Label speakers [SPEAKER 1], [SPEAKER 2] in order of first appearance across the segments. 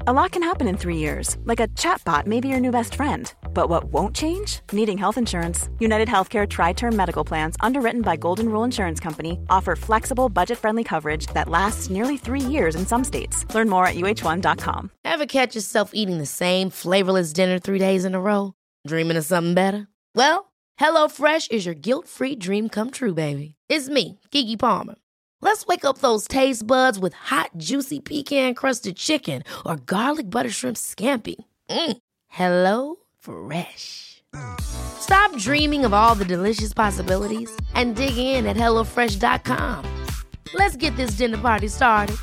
[SPEAKER 1] A lot can happen in 3 years, like a chatbot may be your new best friend. But what won't change? Needing health insurance. United Healthcare Tri-Term Medical Plans, underwritten by Golden Rule Insurance Company, offer flexible, budget-friendly coverage that lasts nearly 3 years in some states. Learn more at uh1.com.
[SPEAKER 2] Ever catch yourself eating the same flavorless dinner 3 days in a row? Dreaming of something better? Well, HelloFresh is your guilt-free dream come true, baby. It's me, Keke Palmer. Let's wake up those taste buds with hot, juicy pecan-crusted chicken or garlic butter shrimp scampi. Hello Fresh. Stop dreaming of all the delicious possibilities and dig in at HelloFresh.com. Let's get this dinner party started.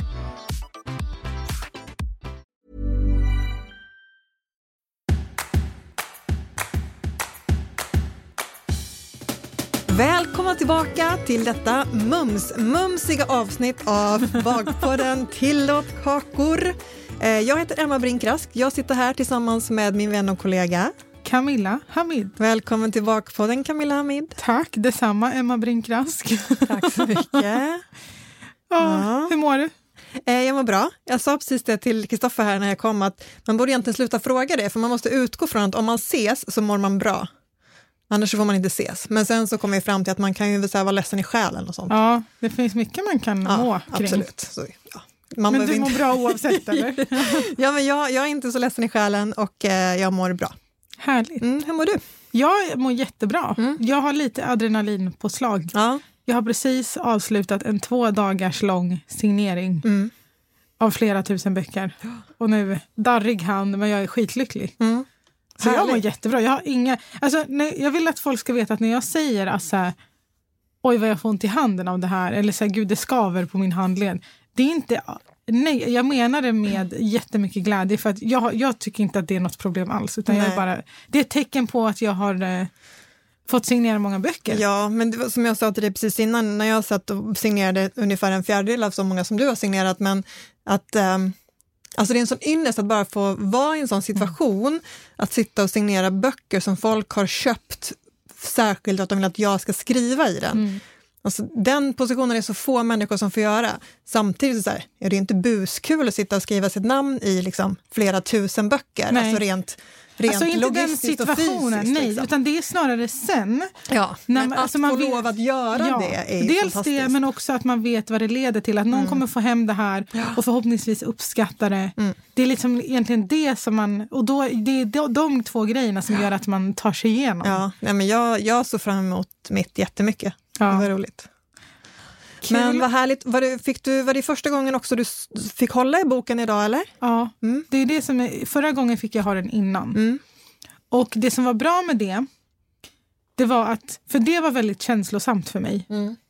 [SPEAKER 3] Välkomna tillbaka till detta mumsiga avsnitt av Bagpodden Tillåt kakor. Jag heter Emma Brinkrask. Jag sitter här tillsammans med min vän och kollega
[SPEAKER 4] Camilla Hamid.
[SPEAKER 3] Välkommen till Bagpodden Camilla Hamid.
[SPEAKER 4] Tack, detsamma Emma Brinkrask.
[SPEAKER 3] Tack så mycket.
[SPEAKER 4] Ja. Hur mår du?
[SPEAKER 3] Jag mår bra. Jag sa precis det till Kristoffer här när jag kom att man borde egentligen sluta fråga det, för man måste utgå från att om man ses så mår man bra. Annars så får man inte ses. Men sen så kommer jag fram till att man kan ju vara ledsen i själen och sånt.
[SPEAKER 4] Ja, det finns mycket man kan må kring.
[SPEAKER 3] Absolut. Så, ja.
[SPEAKER 4] Men du mår bra oavsett, eller?
[SPEAKER 3] Ja, men jag är inte så ledsen i själen och jag mår bra.
[SPEAKER 4] Härligt.
[SPEAKER 3] Hur mår du?
[SPEAKER 4] Jag mår jättebra. Jag har lite adrenalin på slag.
[SPEAKER 3] Ja.
[SPEAKER 4] Jag har precis avslutat en 2 dagars lång signering av flera tusen böcker. Och nu darrig hand, men jag är skitlycklig. Så jag mår jättebra. Jag har inga... Alltså, jag vill att folk ska veta att när jag säger alltså, oj vad jag får ont i handen av det här, eller så här, gud det skaver på min handled. Det är inte... Nej, jag menar det med jättemycket glädje, för att jag tycker inte att det är något problem alls, utan jag bara, det är ett tecken på att jag har fått signera många böcker.
[SPEAKER 3] Ja, men det var, som jag sa till dig precis innan, när jag satt och signerade ungefär 1/4 av så många som du har signerat, men att alltså det är en sån ynnest att bara få vara i en sån situation, att sitta och signera böcker som folk har köpt särskilt att de vill att jag ska skriva i den. Alltså, den positionen är så få människor som får göra. Samtidigt så här, är det inte buskul att sitta och skriva sitt namn i liksom flera tusen böcker.
[SPEAKER 4] Nej.
[SPEAKER 3] Alltså rent
[SPEAKER 4] alltså inte den
[SPEAKER 3] logistiskt och
[SPEAKER 4] situationen,
[SPEAKER 3] fysiskt.
[SPEAKER 4] nej,
[SPEAKER 3] liksom.
[SPEAKER 4] utan det är snarare sen.
[SPEAKER 3] Ja, men att
[SPEAKER 4] alltså,
[SPEAKER 3] få lov att göra det är
[SPEAKER 4] dels
[SPEAKER 3] fantastiskt.
[SPEAKER 4] det, men också att man vet vad det leder till. Att någon kommer få hem det här och förhoppningsvis uppskatta det. Det är liksom egentligen det som man... Och då, det är de 2 grejerna som gör att man tar sig igenom.
[SPEAKER 3] Ja, nej, men jag såg fram emot mitt jättemycket.
[SPEAKER 4] Ja.
[SPEAKER 3] Det var roligt. Kul. Men vad härligt. Var det första gången också du fick hålla i boken idag, eller?
[SPEAKER 4] Ja, det är det som är... Förra gången fick jag ha den innan. Och det som var bra med det var att... För det var väldigt känslosamt för mig.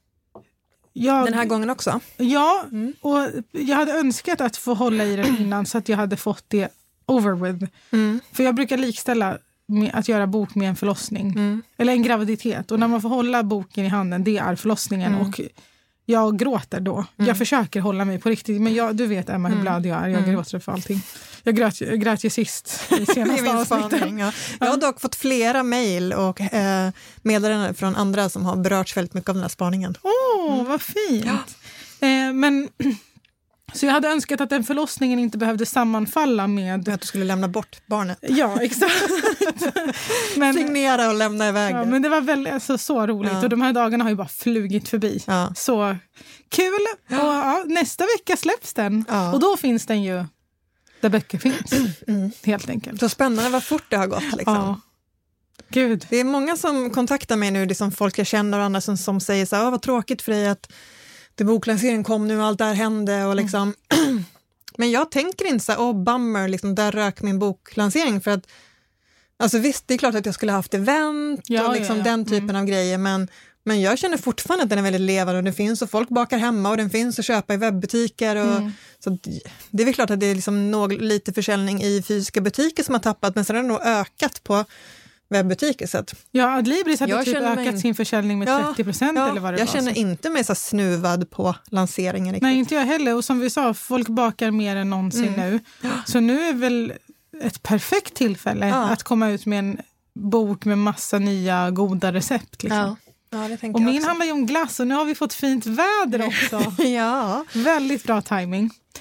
[SPEAKER 4] Den här gången också? Ja, och jag hade önskat att få hålla i den innan så att jag hade fått det over with. För jag brukar likställa med att göra bok med en förlossning. Eller en graviditet. Och när man får hålla boken i handen, det är förlossningen. Och jag gråter då. Jag försöker hålla mig på riktigt. Men du vet, Emma, hur blöd jag är. Jag gråter för allting. Jag grät ju sist i senaste avsnitten.
[SPEAKER 3] Ja. Jag har dock fått flera mejl och meddelanden från andra som har berörts väldigt mycket av den här spaningen.
[SPEAKER 4] Vad fint. Ja. Men... Så jag hade önskat att den förlossningen inte behövde sammanfalla med...
[SPEAKER 3] Att du skulle lämna bort barnet.
[SPEAKER 4] Ja, exakt.
[SPEAKER 3] Signera och lämna iväg det.
[SPEAKER 4] Ja, men det var väl alltså, så roligt. Och de här dagarna har ju bara flugit förbi. Ja. Så kul. Och nästa vecka släpps den. Ja. Och då finns den ju där böcker finns. Helt enkelt.
[SPEAKER 3] Så spännande vad fort det har gått. Liksom.
[SPEAKER 4] Ja. Gud.
[SPEAKER 3] Det är många som kontaktar mig nu, det som folk jag känner och andra som säger så här, vad tråkigt för dig att boklanseringen kom nu och allt det här hände och liksom. Men jag tänker inte så här, bummer, liksom, där rök min boklansering, för att alltså visst, det är klart att jag skulle haft event och liksom den typen av grejer, men jag känner fortfarande att den är väldigt levande och den finns och folk bakar hemma och den finns att köpa i webbutiker och så det är väl klart att det är liksom lite försäljning i fysiska butiker som har tappat, men sen har det nog ökat på webbutiker. Så att
[SPEAKER 4] ja, Adlibris hade typ ökat sin försäljning med 30% eller vad det var.
[SPEAKER 3] Jag känner inte mig så snuvad på lanseringen riktigt.
[SPEAKER 4] Nej, inte jag heller. Och som vi sa, folk bakar mer än någonsin nu. Så nu är väl ett perfekt tillfälle att komma ut med en bok med massa nya goda recept. Liksom.
[SPEAKER 3] Ja, det tänker
[SPEAKER 4] och
[SPEAKER 3] jag
[SPEAKER 4] min
[SPEAKER 3] också.
[SPEAKER 4] handlar ju om glass och nu har vi fått fint väder också.
[SPEAKER 3] Ja.
[SPEAKER 4] Väldigt bra timing.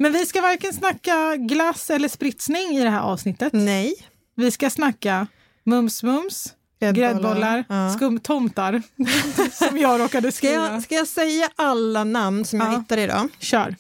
[SPEAKER 4] Men vi ska varken snacka glass eller spritsning i det här avsnittet.
[SPEAKER 3] Nej.
[SPEAKER 4] Vi ska snacka mums, gräddbollar, skumtomtar som jag råkade skriva.
[SPEAKER 3] Ska jag säga alla namn som jag hittade idag?
[SPEAKER 4] Kör.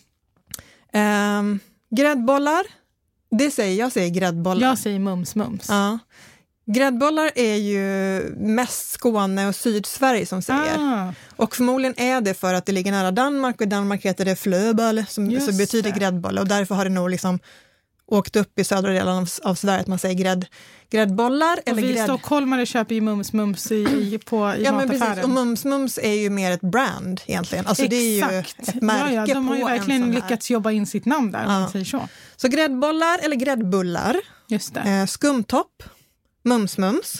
[SPEAKER 3] Gräddbollar, jag säger gräddbollar.
[SPEAKER 4] Jag säger mums.
[SPEAKER 3] Ja. Gräddbollar är ju mest Skåne och Sydsverige som säger. Och förmodligen är det för att det ligger nära Danmark och i Danmark heter det flöboll som betyder gräddboll. Och därför har det nog liksom åkt upp i södra delen av Sverige att man säger gräddbollar.
[SPEAKER 4] Och vi stockholmare köper ju mums på mataffären.
[SPEAKER 3] Men precis. Och mums är ju mer ett brand egentligen. Alltså det är ju ett märke
[SPEAKER 4] de har ju verkligen lyckats jobba in sitt namn där. Man säger så.
[SPEAKER 3] Så gräddbollar eller gräddbullar.
[SPEAKER 4] Just det.
[SPEAKER 3] Skumtopp. Mums.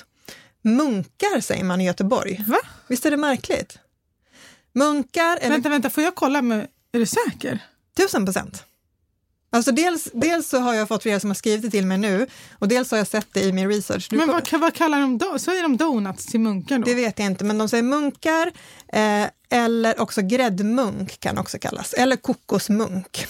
[SPEAKER 3] Munkar säger man i Göteborg.
[SPEAKER 4] Va?
[SPEAKER 3] Visst är det märkligt? Munkar eller...
[SPEAKER 4] Vänta, får jag kolla med... Är du säker?
[SPEAKER 3] 1000%. Alltså dels så har jag fått flera som har skrivit det till mig nu och dels har jag sett det i min research.
[SPEAKER 4] Men vad kallar de då? Så är de donuts till munkar då?
[SPEAKER 3] Det vet jag inte, men de säger munkar eller också gräddmunk kan också kallas. Eller kokosmunk.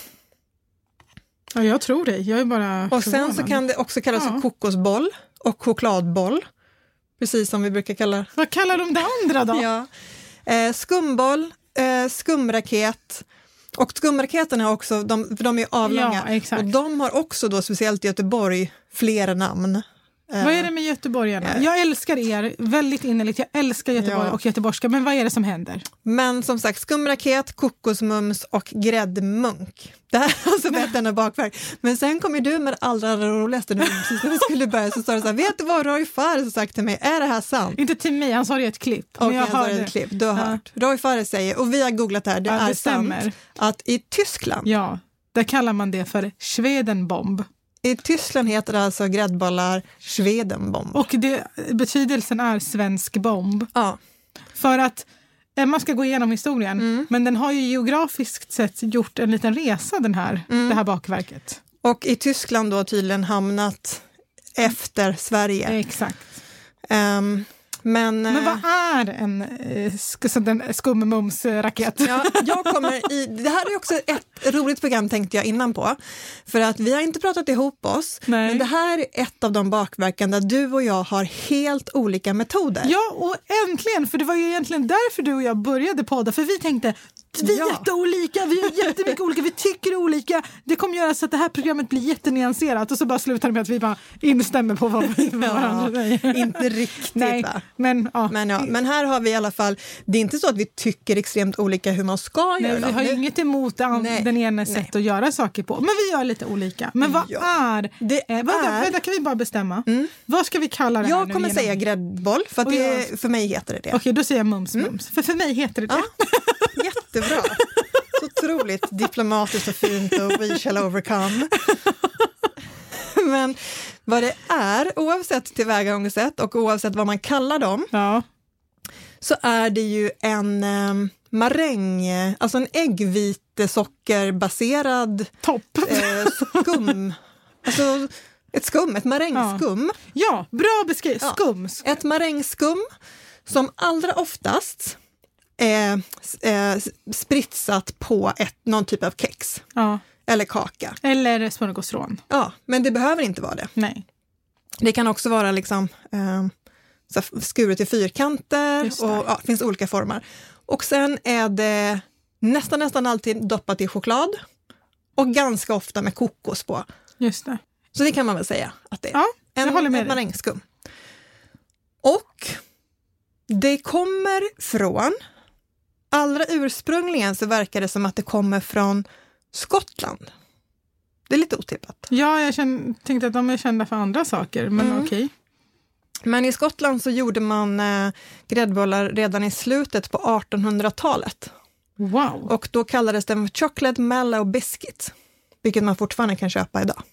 [SPEAKER 4] Ja, jag tror det. Jag är bara
[SPEAKER 3] och sen så kan det också kallas kokosboll och chokladboll. Precis som vi brukar kalla.
[SPEAKER 4] Vad kallar de det andra då?
[SPEAKER 3] Ja. Skumboll, skumraket. Och skumraketerna också, för de är avlånga.
[SPEAKER 4] Ja, exakt.
[SPEAKER 3] Och de har också då, speciellt i Göteborg, flera namn.
[SPEAKER 4] Vad är det med göteborgarna? Jag älskar er väldigt innerligt. Jag älskar Göteborg och göteborgska. Men vad är det som händer?
[SPEAKER 3] Men som sagt, skumraket, kokosmums och gräddmunk. Det här är alltså bättre bakverk. Men sen kommer du med det allra roligaste nu. Precis när vi skulle börja så sa du så här, vet du vad Roy Fares har sagt till mig? Är det här sant?
[SPEAKER 4] Inte till mig, han sa det i ett klipp.
[SPEAKER 3] Och jag hörde ett klipp, du har hört. Roy Fares säger, och vi har googlat det här, det är sant, att i Tyskland.
[SPEAKER 4] Ja, där kallar man det för Schwedenbomb.
[SPEAKER 3] I Tyskland heter det alltså gräddbollar Schwedenbomb.
[SPEAKER 4] Och betydelsen är svensk bomb.
[SPEAKER 3] Ja.
[SPEAKER 4] För att man ska gå igenom historien. Men den har ju geografiskt sett gjort en liten resa det här bakverket.
[SPEAKER 3] Och i Tyskland då tydligen hamnat efter Sverige.
[SPEAKER 4] Exakt.
[SPEAKER 3] Men
[SPEAKER 4] vad är en skummumsraket?
[SPEAKER 3] Ja, det här är också ett roligt program tänkte jag innan på. För att vi har inte pratat ihop oss. Nej. Men det här är ett av de bakverken där du och jag har helt olika metoder.
[SPEAKER 4] Ja, och äntligen! För det var ju egentligen därför du och jag började podda. För vi tänkte, vi är jätteolika, vi är jättemycket olika, vi tycker olika. Det kommer göra så att det här programmet blir jättenyanserat. Och så bara slutar det med att vi bara instämmer på vad varandra säger.
[SPEAKER 3] Inte riktigt,
[SPEAKER 4] nej,
[SPEAKER 3] va?
[SPEAKER 4] Men
[SPEAKER 3] här har vi i alla fall, det är inte så att vi tycker extremt olika hur man ska göra.
[SPEAKER 4] Vi har inget emot den ena sätt att göra saker på. Men vi gör lite olika. Men vad är det? Vänta, kan vi bara bestämma? Vad ska vi kalla det här?
[SPEAKER 3] Jag kommer säga gräddboll, för att för mig heter det.
[SPEAKER 4] Okej, då säger jag mums. För mig heter det det.
[SPEAKER 3] Ja, jättebra. Så otroligt diplomatiskt och fint och we shall overcome. Men vad det är, oavsett tillvägagångssätt och oavsett vad man kallar dem, så är det ju en maräng, alltså en äggvitesockerbaserad skum. Alltså ett marängskum.
[SPEAKER 4] Ja, bra beskrivet. Skum.
[SPEAKER 3] Ett marängskum som allra oftast är spritsat på någon typ av kex. Ja. Eller kaka.
[SPEAKER 4] Eller smörgåsrån.
[SPEAKER 3] Ja, men det behöver inte vara det.
[SPEAKER 4] Nej.
[SPEAKER 3] Det kan också vara liksom skuret i fyrkanter och det finns olika former. Och sen är det nästan alltid doppat i choklad och ganska ofta med kokos på.
[SPEAKER 4] Just det.
[SPEAKER 3] Så det kan man väl säga att det är.
[SPEAKER 4] Ja, jag håller med
[SPEAKER 3] ett marängskum. Och det kommer från, allra ursprungligen så verkar det som att det kommer från Skottland. Det är lite otippat.
[SPEAKER 4] Ja, jag tänkte att de är kända för andra saker, men okej.
[SPEAKER 3] Men i Skottland så gjorde man gräddbollar redan i slutet på 1800-talet.
[SPEAKER 4] Wow.
[SPEAKER 3] Och då kallades den chocolate mallow biscuit, vilket man fortfarande kan köpa idag.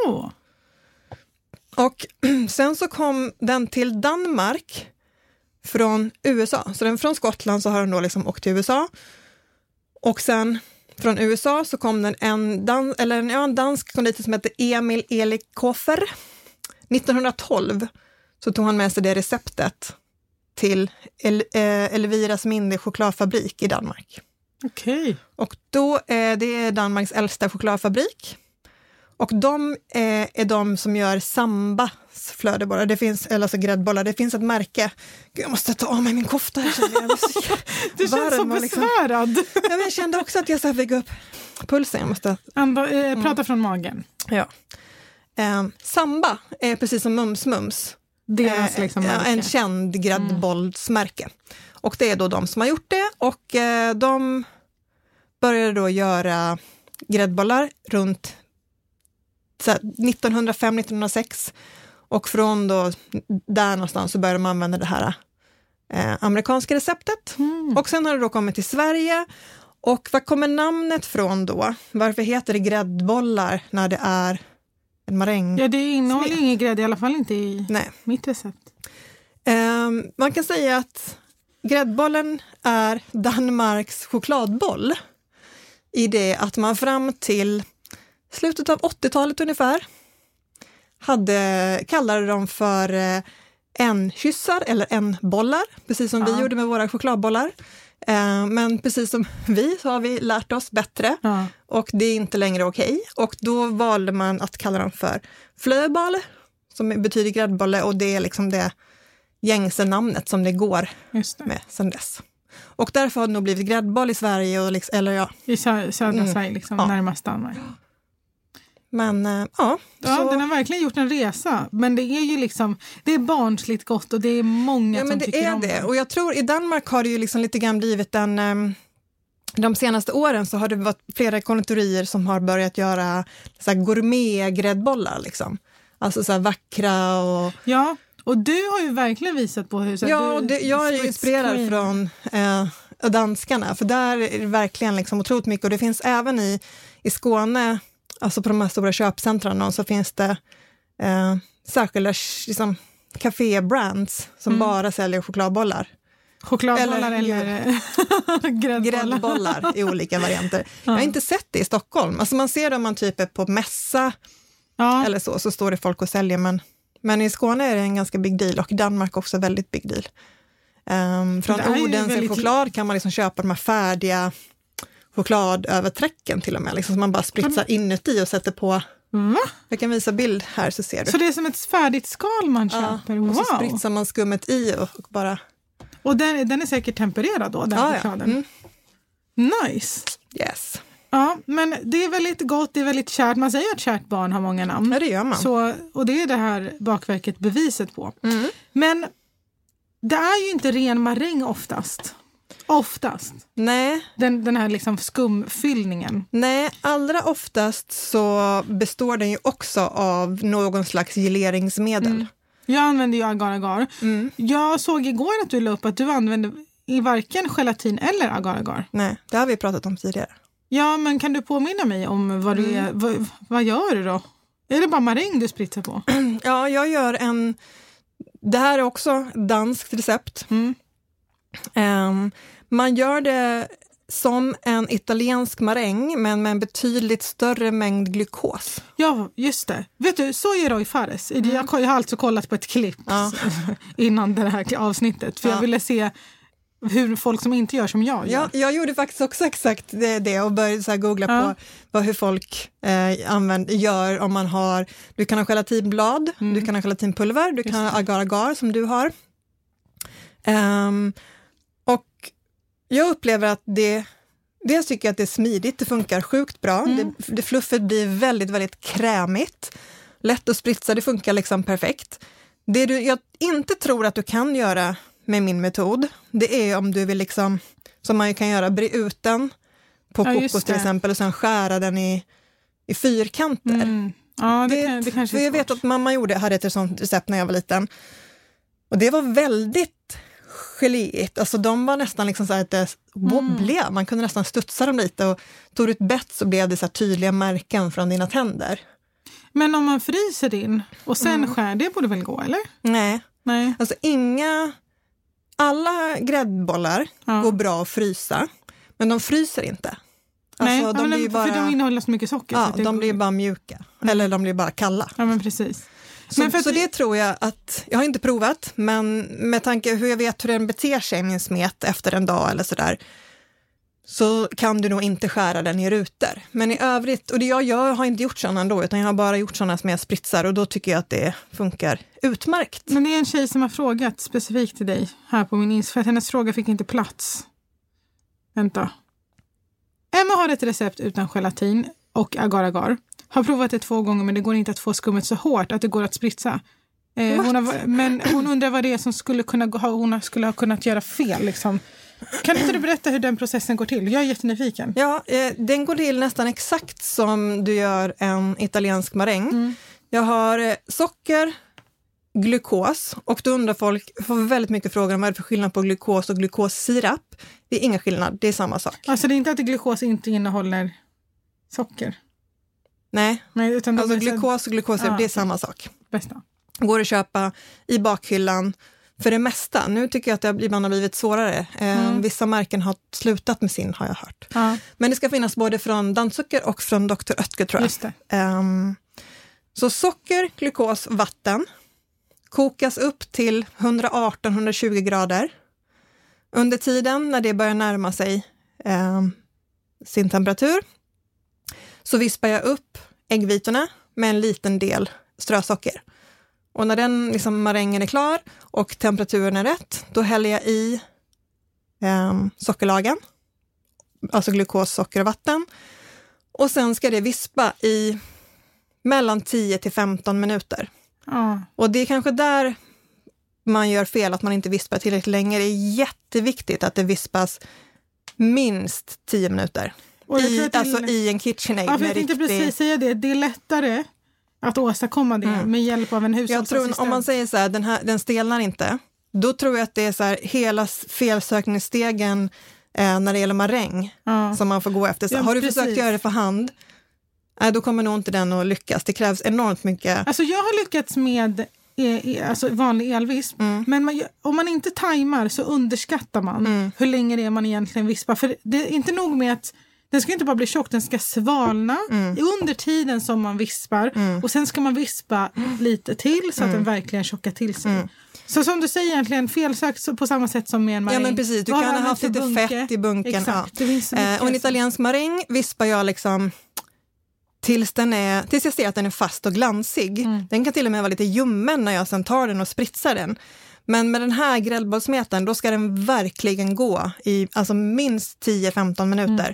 [SPEAKER 3] Och sen så kom den till Danmark från USA. Så den från Skottland så har den då liksom åkt till USA. Och sen från USA så kom den en dansk konditor som heter Emil Elikhofer. 1912 så tog han med sig det receptet till Elviras mindre chokladfabrik i Danmark.
[SPEAKER 4] Okej.
[SPEAKER 3] Och då det är Danmarks äldsta chokladfabrik. Och de är de som gör Sambas flödebollar. Det finns, eller alltså gräddbollar. Det finns ett märke. Gud, jag måste ta av mig min kofta.
[SPEAKER 4] Du känns så besvärad.
[SPEAKER 3] Liksom. Jag kände också att jag så fick upp pulsen. Jag måste...
[SPEAKER 4] Prata från magen.
[SPEAKER 3] Ja. Samba är precis som Mums.
[SPEAKER 4] Deras liksom
[SPEAKER 3] en känd gräddbollsmärke. Och det är då de som har gjort det. Och de började då göra gräddbollar runt 1905-1906 och från då där någonstans så började man använda det här amerikanska receptet. Och sen har det då kommit till Sverige. Och vad kommer namnet från då? Varför heter det gräddbollar när det är en maräng?
[SPEAKER 4] Ja, det innehåller ingen grädde, i alla fall inte i mitt recept.
[SPEAKER 3] Man kan säga att gräddbollen är Danmarks chokladboll i det att man fram till slutet av 80-talet ungefär kallade de för en-kyssar eller en-bollar, precis som vi gjorde med våra chokladbollar. Men precis som vi så har vi lärt oss bättre och det är inte längre okej. Och då valde man att kalla dem för flöboll, som betyder gräddbolle, och det är liksom det gängse namnet som det går med sedan dess. Och därför har det nog blivit gräddboll i Sverige och
[SPEAKER 4] i södra Sverige liksom, närmast Danmark.
[SPEAKER 3] Men
[SPEAKER 4] ja, den har verkligen gjort en resa, men det är ju liksom, det är barnsligt gott och det är många som tycker om det.
[SPEAKER 3] Och jag tror i Danmark har det ju liksom lite grann blivit de senaste åren så har det varit flera konditorier som har börjat göra så här gourmet-gräddbollar liksom. Alltså så här vackra och...
[SPEAKER 4] Ja, och du har ju verkligen visat på hur...
[SPEAKER 3] jag är inspirerad från danskarna, för där är det verkligen liksom otroligt mycket, och det finns även i Skåne, alltså på de här stora köpcentren, så finns det särskilda liksom, café-brands som bara säljer chokladbollar.
[SPEAKER 4] Chokladbollar eller
[SPEAKER 3] gräddbollar i olika varianter. Jag har inte sett det i Stockholm. Alltså man ser det om man typ är på mässa eller så står det folk och säljer, men i Skåne är det en ganska big deal, och i Danmark också väldigt big deal. Från Odense choklad kan man liksom köpa de här färdiga chokladöverträcken till och med, liksom, som man bara spritsar inuti och sätter på. Jag kan visa bild här så ser du.
[SPEAKER 4] Så det är som ett färdigt skal man köper?
[SPEAKER 3] Ja, och så spritsar man skummet i och bara...
[SPEAKER 4] Och den är säkert tempererad då, den chokladen? Nice!
[SPEAKER 3] Yes.
[SPEAKER 4] Ja, men det är väldigt gott, det är väldigt kärt. Man säger att kärt barn har många namn.
[SPEAKER 3] Ja, det gör man.
[SPEAKER 4] Så, och det är det här bakverket beviset på. Men det är ju inte ren maräng oftast.
[SPEAKER 3] Nej.
[SPEAKER 4] Den här liksom skumfyllningen.
[SPEAKER 3] Nej, allra oftast så består den ju också av någon slags geleringsmedel.
[SPEAKER 4] Jag använder ju agar-agar. Jag såg igår att du la upp att du använder i varken gelatin eller agar-agar.
[SPEAKER 3] Nej, det har vi pratat om tidigare.
[SPEAKER 4] Ja, men kan du påminna mig om vad du är, vad gör du då? Är det bara maräng du spritsar på?
[SPEAKER 3] Ja, jag gör det här är också danskt recept. Man gör det som en italiensk maräng, men med en betydligt större mängd glukos.
[SPEAKER 4] Ja, just det. Vet du, så är Roy Fares. Jag har alltså kollat på ett klipp innan det här avsnittet. För jag ville se hur folk som inte gör som jag gör.
[SPEAKER 3] Ja, jag gjorde faktiskt också exakt det och började så här googla på hur folk gör om man har... Du kan ha gelatinblad, du kan ha gelatinpulver, du kan ha agar-agar som du har. Och jag upplever att jag tycker att det är smidigt, det funkar sjukt bra. Det fluffet blir väldigt, väldigt krämigt. Lätt att spritsa, det funkar liksom perfekt. Det jag inte tror att du kan göra med min metod, det är om du vill liksom, som man ju kan göra, bre ut den på kokos till exempel och sen skära den i fyrkanter.
[SPEAKER 4] Ja, det kanske
[SPEAKER 3] för jag vet att mamma hade ett sånt recept när jag var liten. Och det var väldigt geléigt. Alltså de var nästan liksom så här wobbliga. Man kunde nästan studsa dem lite, och tog du ett bett så blev det så här tydliga märken från dina tänder.
[SPEAKER 4] Men om man fryser in och sen skär, det borde väl gå, eller?
[SPEAKER 3] Nej. Alltså alla gräddbollar går bra att frysa, men de fryser inte. Alltså,
[SPEAKER 4] Nej, för de innehåller så mycket socker.
[SPEAKER 3] Ja, de blir bara mjuka. Eller de blir bara kalla.
[SPEAKER 4] Ja, men precis.
[SPEAKER 3] Så det tror jag att, jag har inte provat, men med tanke hur jag vet hur den beter sig, min smet, efter en dag eller sådär, så kan du nog inte skära den i rutor. Men i övrigt, och jag har inte gjort sådana ändå, utan jag har bara gjort sådana som jag spritsar, och då tycker jag att det funkar utmärkt.
[SPEAKER 4] Men det är en tjej som har frågat specifikt till dig här på min Insta, för att hennes fråga fick inte plats. Vänta. Emma har ett recept utan gelatin och agar-agar. Har provat det 2 gånger, men det går inte att få skummet så hårt att det går att spritsa. Men hon undrar vad det är som hon skulle ha kunnat göra fel liksom. Kan inte du berätta hur den processen går till? Jag är jättenyfiken.
[SPEAKER 3] Ja, den går till nästan exakt som du gör en italiensk maräng. Jag har socker, glukos, och då undrar folk, får väldigt mycket frågor om vad det är för skillnad på glukos och glukossirap. Det är ingen skillnad, det är samma sak.
[SPEAKER 4] Alltså det är inte att glukos inte innehåller socker?
[SPEAKER 3] Nej,
[SPEAKER 4] utan
[SPEAKER 3] alltså glukos och glukossirap, det är samma sak.
[SPEAKER 4] Bästa.
[SPEAKER 3] Går att köpa i bakhyllan för det mesta. Nu tycker jag att det ibland har blivit svårare. Vissa märken har slutat med sin, har jag hört. Men det ska finnas både från Dammsucker och från Dr. Oetker, tror jag.
[SPEAKER 4] Just det.
[SPEAKER 3] Så socker, glukos, vatten kokas upp till 118-120 grader. Under tiden när det börjar närma sig sin temperatur så vispar jag upp äggvitorna med en liten del strösocker. Och när den marängen är klar och temperaturen är rätt, då häller jag i sockerlagen, alltså glukos, socker och vatten. Och sen ska det vispa i mellan 10 till 15 minuter. Och det är kanske där man gör fel, att man inte vispar tillräckligt länge. Det är jätteviktigt att det vispas minst 10 minuter. Alltså i en KitchenAid.
[SPEAKER 4] Ja, för jag tänkte precis säga det. Det är lättare att åstadkomma det med hjälp av en hushållsassistent.
[SPEAKER 3] Jag tror, om man säger så här, den stelnar inte, då tror jag att det är så här, hela felsökningsstegen när det gäller maräng som man får gå efter. Så har du försökt göra det för hand, då kommer nog inte den att lyckas. Det krävs enormt mycket.
[SPEAKER 4] Alltså jag har lyckats med alltså vanlig elvisp, men om man inte tajmar så underskattar man hur länge det är man egentligen vispar. För det är inte nog med att den ska inte bara bli tjock, den ska svalna under tiden som man vispar. Och sen ska man vispa lite till så att den verkligen tjockar till sig. Så som du säger, egentligen felsökt på samma sätt som med en maräng.
[SPEAKER 3] Ja, men precis. Du kan ha haft lite fett i bunken.
[SPEAKER 4] Exakt.
[SPEAKER 3] Och en italiensk maräng vispar jag liksom tills jag ser att den är fast och glansig. Den kan till och med vara lite ljummen när jag sen tar den och spritsar den. Men med den här gräddbollsmetern, då ska den verkligen gå i minst 10-15 minuter.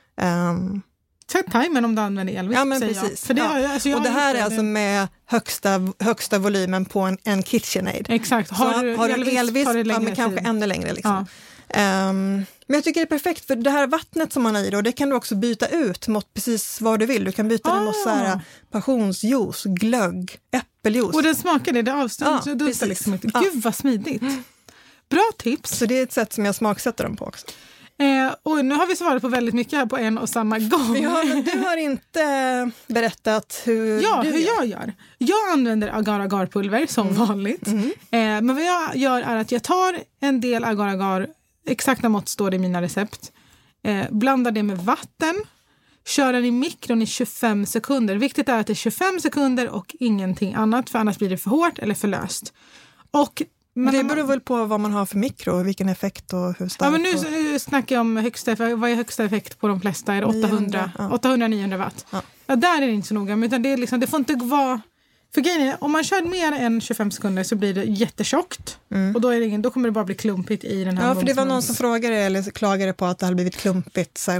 [SPEAKER 4] Sätt timern om du använder elvisp.
[SPEAKER 3] Ja, men precis.
[SPEAKER 4] För det,
[SPEAKER 3] och det här är alltså med högsta volymen på en KitchenAid.
[SPEAKER 4] Exakt. Har du elvisp tar det längre tid.
[SPEAKER 3] Kanske ännu längre. Liksom. Men jag tycker det är perfekt, för det här vattnet som man har i då, det kan du också byta ut mot precis vad du vill. Du kan byta den mot så här, passionsjuice, glögg, äppeljuice.
[SPEAKER 4] Och den smakar det avstånd. Liksom. Gud vad smidigt. Bra tips.
[SPEAKER 3] Så det är ett sätt som jag smaksätter dem på också.
[SPEAKER 4] Och nu har vi svarat på väldigt mycket här på en och samma gång.
[SPEAKER 3] Ja, men du har inte berättat hur
[SPEAKER 4] jag gör. Jag använder agar-agar-pulver som vanligt. Men vad jag gör är att jag tar en del agar-agar, exakta mått står det i mina recept. Blandar det med vatten. Kör den i mikron i 25 sekunder. Viktigt är att det är 25 sekunder och ingenting annat, för annars blir det för hårt eller för löst. Och
[SPEAKER 3] det beror väl på vad man har för mikro, vilken effekt och hur stark.
[SPEAKER 4] Ja, men nu snackar jag om vad är högsta effekt på de flesta? Är det 800-900 watt? Ja, där är det inte så noga, utan det är liksom, det får inte vara. För grejen är, om man kör mer än 25 sekunder så blir det jättetjockt. Och då kommer det bara bli klumpigt i den här.
[SPEAKER 3] Ja, för det var någon som frågade eller klagade på att det hade blivit klumpigt, så här,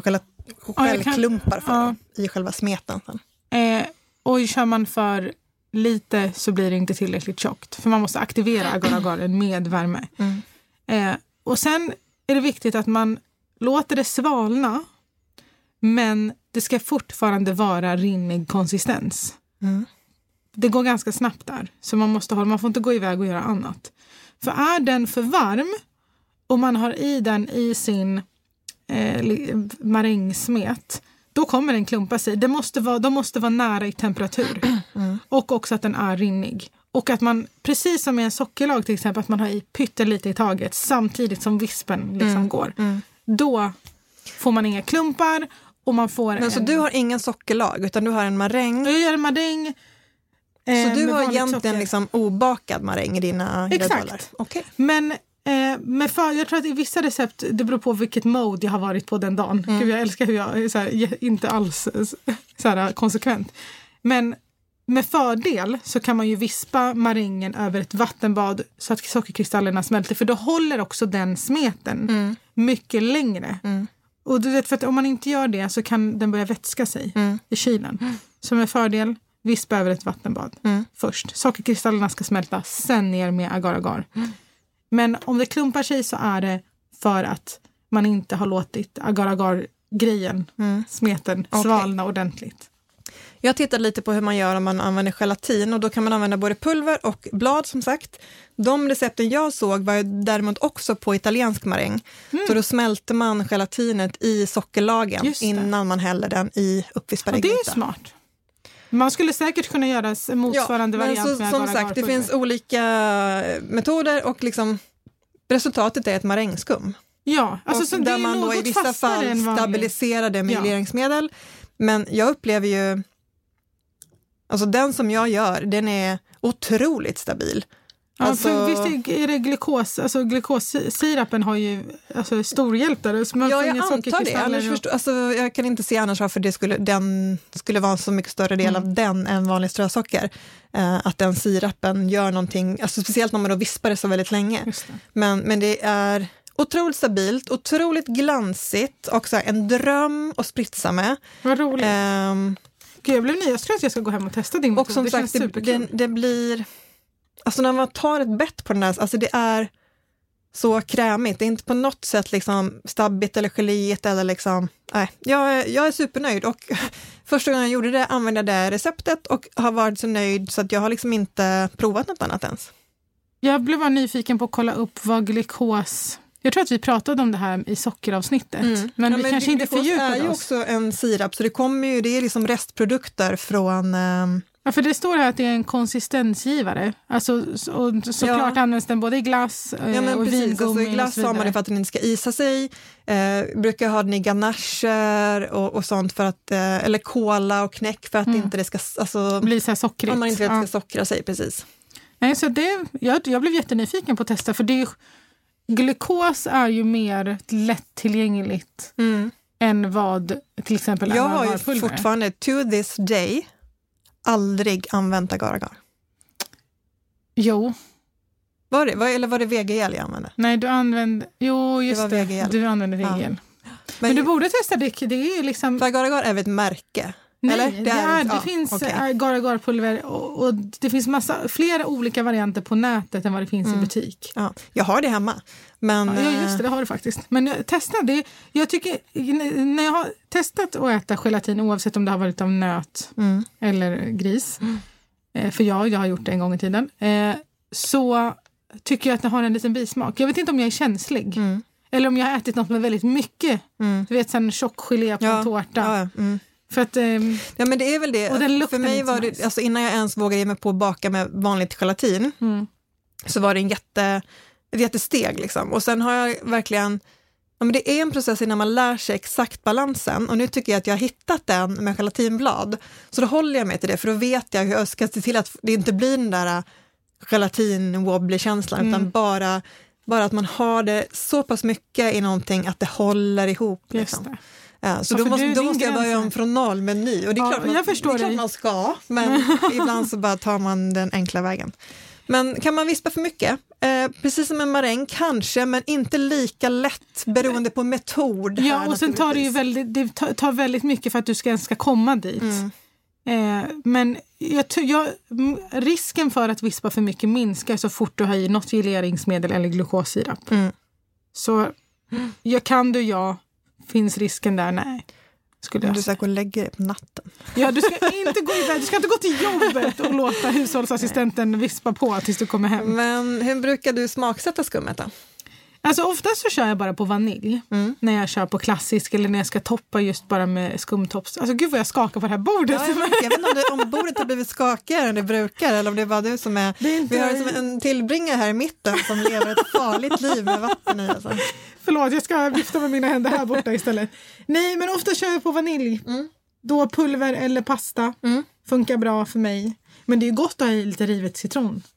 [SPEAKER 3] klumpar i själva smeten.
[SPEAKER 4] Och kör man för lite så blir det inte tillräckligt tjockt. För man måste aktivera agar-agaren med värme. Och sen är det viktigt att man låter det svalna, men det ska fortfarande vara rinnig konsistens. Det går ganska snabbt där. Så man får inte gå iväg och göra annat. För är den för varm och man har i den i sin marängsmet, då kommer den klumpa sig. De måste vara nära i temperatur. Och också att den är rinnig. Och att man, precis som i en sockerlag till exempel, att man har i pyttelite i taget samtidigt som vispen liksom går. Då får man inga klumpar och man får. Men
[SPEAKER 3] så du har ingen sockerlag, utan du har en maräng?
[SPEAKER 4] Jag gör en maräng.
[SPEAKER 3] Så du har egentligen liksom obakad maräng i dina gräddbollar?
[SPEAKER 4] Exakt. Okay. Men Jag tror att i vissa recept, det beror på vilket mode jag har varit på den dagen. Gud, jag älskar hur jag är så här, inte alls så här, konsekvent. Men med fördel så kan man ju vispa marängen över ett vattenbad så att sockerkristallerna smälter. För då håller också den smeten mycket längre. Och du vet, för att om man inte gör det så kan den börja vätska sig i kylen. Så med fördel, vispa över ett vattenbad först. Sockerkristallerna ska smälta, sen ner med agar-agar. Men om det klumpar sig så är det för att man inte har låtit agar-agar-grejen, smeten, svalna ordentligt.
[SPEAKER 3] Jag tittade lite på hur man gör om man använder gelatin och då kan man använda både pulver och blad som sagt. De recepten jag såg var däremot också på italiensk maräng. Så då smälter man gelatinet i sockerlagen innan man häller den i uppvispade gryta.
[SPEAKER 4] Det är smart. Man skulle säkert kunna göra motsvarande variant med
[SPEAKER 3] som sagt, det finns olika metoder och liksom resultatet är ett marängskum.
[SPEAKER 4] Ja, alltså så
[SPEAKER 3] där man då i vissa fall stabiliserar det med isoleringsmedel. Men jag upplever ju, alltså den som jag gör, den är otroligt stabil.
[SPEAKER 4] Ja,
[SPEAKER 3] alltså,
[SPEAKER 4] för visst är det glukos, alltså glukossirapen har ju alltså, stor hjälp där. Så man
[SPEAKER 3] jag antar det. Annars jag kan inte se annars varför den skulle vara en så mycket större del av den än vanlig strösocker. Att den sirapen gör någonting, alltså speciellt när man då vispar det så väldigt länge. Men det är otroligt stabilt, otroligt glansigt och så här, en dröm att spritsa med.
[SPEAKER 4] Vad roligt. Gud, jag blev ny. Jag tror att jag ska gå hem och testa din metod.
[SPEAKER 3] Och som sagt, det blir... Alltså när man tar ett bett på den där, alltså det är så krämigt. Det är inte på något sätt liksom stabbigt eller geléigt eller liksom... Nej, jag är supernöjd och första gången jag gjorde det använde jag det receptet och har varit så nöjd så att jag har liksom inte provat något annat ens.
[SPEAKER 4] Jag blev bara nyfiken på att kolla upp vad glukos... Jag tror att vi pratade om det här i sockeravsnittet. Men vi kanske inte fördjupade oss. Det är ju
[SPEAKER 3] också en sirap, så det är liksom restprodukter från...
[SPEAKER 4] Ja, för det står här att det är en konsistensgivare. Alltså, och såklart används den både i glass och vingummi
[SPEAKER 3] alltså, i glass har man det för att den inte ska isa sig. Brukar ha den i ganacher och sånt för att... eller kola och knäck för att inte det ska... Alltså,
[SPEAKER 4] bli så här sockrigt.
[SPEAKER 3] Om man inte vet att det ska sockra sig, precis.
[SPEAKER 4] Nej, så jag blev jättenyfiken på att testa, för det är glukos är ju mer lättillgängligt än vad till exempel
[SPEAKER 3] jag har ju fortfarande to this day aldrig använt agar-agar.
[SPEAKER 4] Jo.
[SPEAKER 3] Eller var det VGL jag använde?
[SPEAKER 4] Nej, du använde... Jo, just
[SPEAKER 3] det. Var VGL.
[SPEAKER 4] Du använde VGL. Ja. Men du borde testa det. Det är ju liksom...
[SPEAKER 3] För agar-agar är väl ett märke?
[SPEAKER 4] Nej,
[SPEAKER 3] eller?
[SPEAKER 4] Det finns agar-agar-pulver och det finns flera olika varianter på nätet än vad det finns i butik.
[SPEAKER 3] Ja, jag har det hemma. Men,
[SPEAKER 4] ja, just det har du faktiskt. Men testa det. Jag tycker, när jag har testat att äta gelatin, oavsett om det har varit av nöt eller gris, för jag har gjort det en gång i tiden, så tycker jag att det har en liten bismak. Jag vet inte om jag är känslig. Eller om jag har ätit något med väldigt mycket. Du vet, en tjock gelé på en tårta. För att,
[SPEAKER 3] ja, men det är väl det. För mig var det, alltså innan jag ens vågade ge mig på att baka med vanligt gelatin så var det ett jättesteg liksom. Och sen har jag verkligen, ja, men det är en process innan man lär sig exakt balansen, och nu tycker jag att jag har hittat den med gelatinblad, så då håller jag mig till det, för då vet jag hur jag ska se till att det inte blir den där gelatin-wobbly-känslan, utan bara att man har det så pass mycket i någonting att det håller ihop liksom. Just det. Ja, så då måste jag börja om från noll med ny. Och det är klart man ska, men ibland så bara tar man den enkla vägen. Men kan man vispa för mycket? Precis som en maräng kanske, men inte lika lätt beroende på metod.
[SPEAKER 4] Ja, och sen tar det tar väldigt mycket för att du ska komma dit. Men risken för att vispa för mycket minskar så fort du har i något geleringsmedel eller glukossirap. Så finns risken där? Nej.
[SPEAKER 3] Du ska gå och lägga dig på natten.
[SPEAKER 4] Ja, du ska inte gå till jobbet och låta hushållsassistenten vispa på tills du kommer hem.
[SPEAKER 3] Men hur brukar du smaksätta skummet då?
[SPEAKER 4] Alltså oftast så kör jag bara på vanilj när jag kör på klassisk, eller när jag ska toppa just bara med skumtops. Alltså gud vad jag skakar på det här bordet.
[SPEAKER 3] Ja, jag vet inte om bordet har blivit skakigare än det brukar, eller om det är bara du som är... Vi har som en tillbringare här i mitten som lever ett farligt liv med vatten i. Alltså.
[SPEAKER 4] Förlåt, jag ska vifta med mina händer här borta istället. Nej, men ofta kör jag på vanilj. Då pulver eller pasta funkar bra för mig. Men det är gott att ha i lite rivet citron.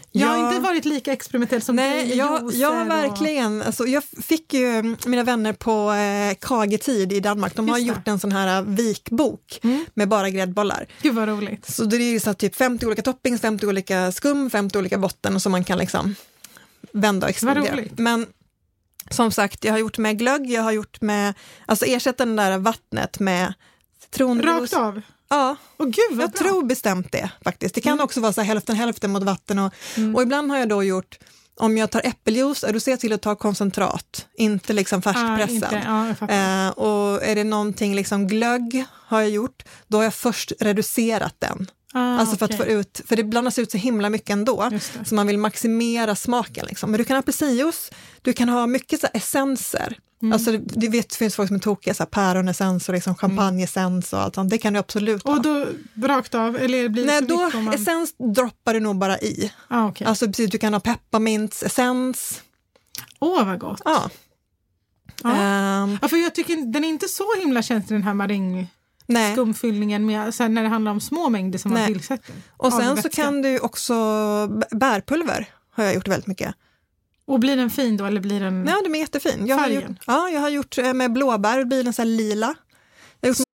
[SPEAKER 4] Jag har inte varit lika experimentell som
[SPEAKER 3] Nej, jag har verkligen... Alltså, jag fick ju mina vänner på Kagetid i Danmark. De har gjort en sån här vikbok med bara gräddbollar.
[SPEAKER 4] Gud vad roligt.
[SPEAKER 3] Så det är ju så typ 50 olika toppings, 50 olika skum, 50 olika botten och så man kan liksom vända och experimentera. Men som sagt, jag har gjort med glögg, jag har gjort med... Alltså ersätta den där vattnet med citronjuice.
[SPEAKER 4] Rakt av?
[SPEAKER 3] Ja,
[SPEAKER 4] Gud,
[SPEAKER 3] jag tror bestämt det faktiskt. Det kan också vara så här hälften mot vatten och ibland har jag då gjort, om jag tar äppeljuice, då ser jag till att ta koncentrat, inte liksom färskpressad. Och är det någonting liksom glögg har jag gjort, då har jag först reducerat den. Alltså för att få ut, för det blandas ut så himla mycket ändå, så man vill maximera smaken liksom. Men du kan ha apelsinjuice, du kan ha mycket så här essenser. Alltså det finns folk som är tokiga, så här päronessens och liksom champagneessens och allt sånt. Det kan du absolut ha.
[SPEAKER 4] Och då rakt av? Eller blir det
[SPEAKER 3] då essens droppar du nog bara i.
[SPEAKER 4] Okay.
[SPEAKER 3] Alltså precis, du kan ha pepparmintsessens.
[SPEAKER 4] Vad gott.
[SPEAKER 3] Ja.
[SPEAKER 4] För jag tycker den är inte så himla känslig, den här maräng. Skumfyllningen med, så här, när det handlar om små mängder som man tillsätter. Och sen så kan du också bärpulver har jag gjort väldigt mycket. Och blir den fin då eller blir den...
[SPEAKER 3] Ja, den är jättefin. Jag har gjort med blåbär och blir den så här lila. Jag har gjort...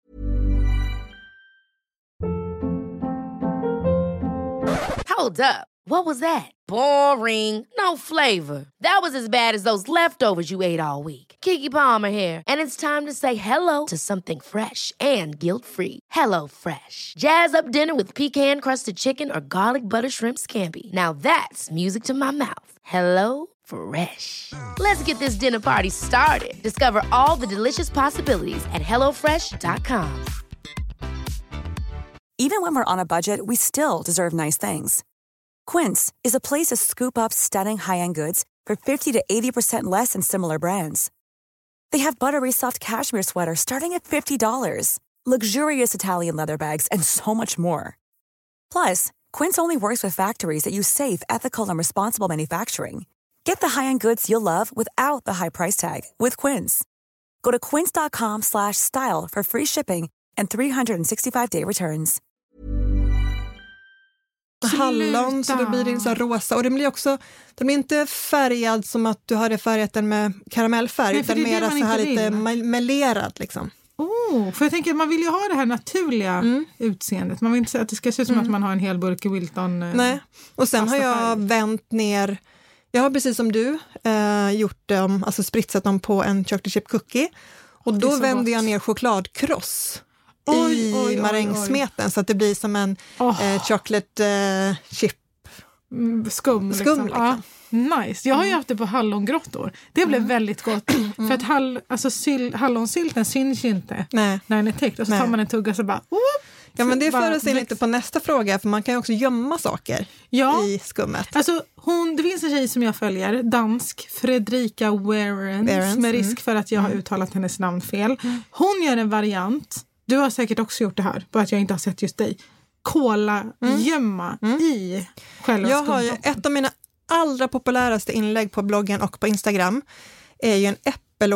[SPEAKER 2] Hold up. What was that? Boring. No flavor. That was as bad as those leftovers you ate all week. Keke Palmer here, and it's time to say hello to something fresh and guilt-free. Hello Fresh. Jazz up dinner with pecan-crusted chicken or garlic butter shrimp scampi. Now that's music to my mouth. Hello Fresh. Let's get this dinner party started. Discover all the delicious possibilities at hellofresh.com.
[SPEAKER 5] Even when we're on a budget, we still deserve nice things. Quince is a place to scoop up stunning high-end goods for 50 to 80% less than similar brands. They have buttery soft cashmere sweaters starting at $50, luxurious Italian leather bags, and so much more. Plus, Quince only works with factories that use safe, ethical, and responsible manufacturing. Get the high-end goods you'll love without the high price tag with Quince. Go to quince.com/style for free shipping and 365-day returns.
[SPEAKER 3] Hallon, så då blir det så här rosa. Och det blir också, det blir inte färgad som att du hade färgat den med karamellfärg, utan mer så här lite melerad liksom.
[SPEAKER 4] För jag tänker att man vill ju ha det här naturliga utseendet. Man vill inte att det ska se ut som att man har en hel burk Wilton.
[SPEAKER 3] Nej, och sen har jag vänt ner, jag har precis som du gjort dem, alltså spritsat dem på en chocolate chip cookie. Och då vände jag ner chokladkross i marängsmeten så att det blir som en chocolate chip
[SPEAKER 4] skum liksom. Ja, nice. Jag har ju haft det på hallongrottor. Det blev väldigt gott. För att hallonsylten syns ju inte när den är täckt. Och så tar man en tugga så bara...
[SPEAKER 3] Ja, men det för oss in lite på nästa fråga, för man kan ju också gömma saker i skummet.
[SPEAKER 4] Alltså, det finns en tjej som jag följer, dansk, Fredrika Werens, med risk för att jag har uttalat hennes namn fel. Hon gör en variant, du har säkert också gjort det här, bara att jag inte har sett just dig. Gömma i själva
[SPEAKER 3] jag har ju ett av mina allra populäraste inlägg på bloggen och på Instagram är ju en äppel-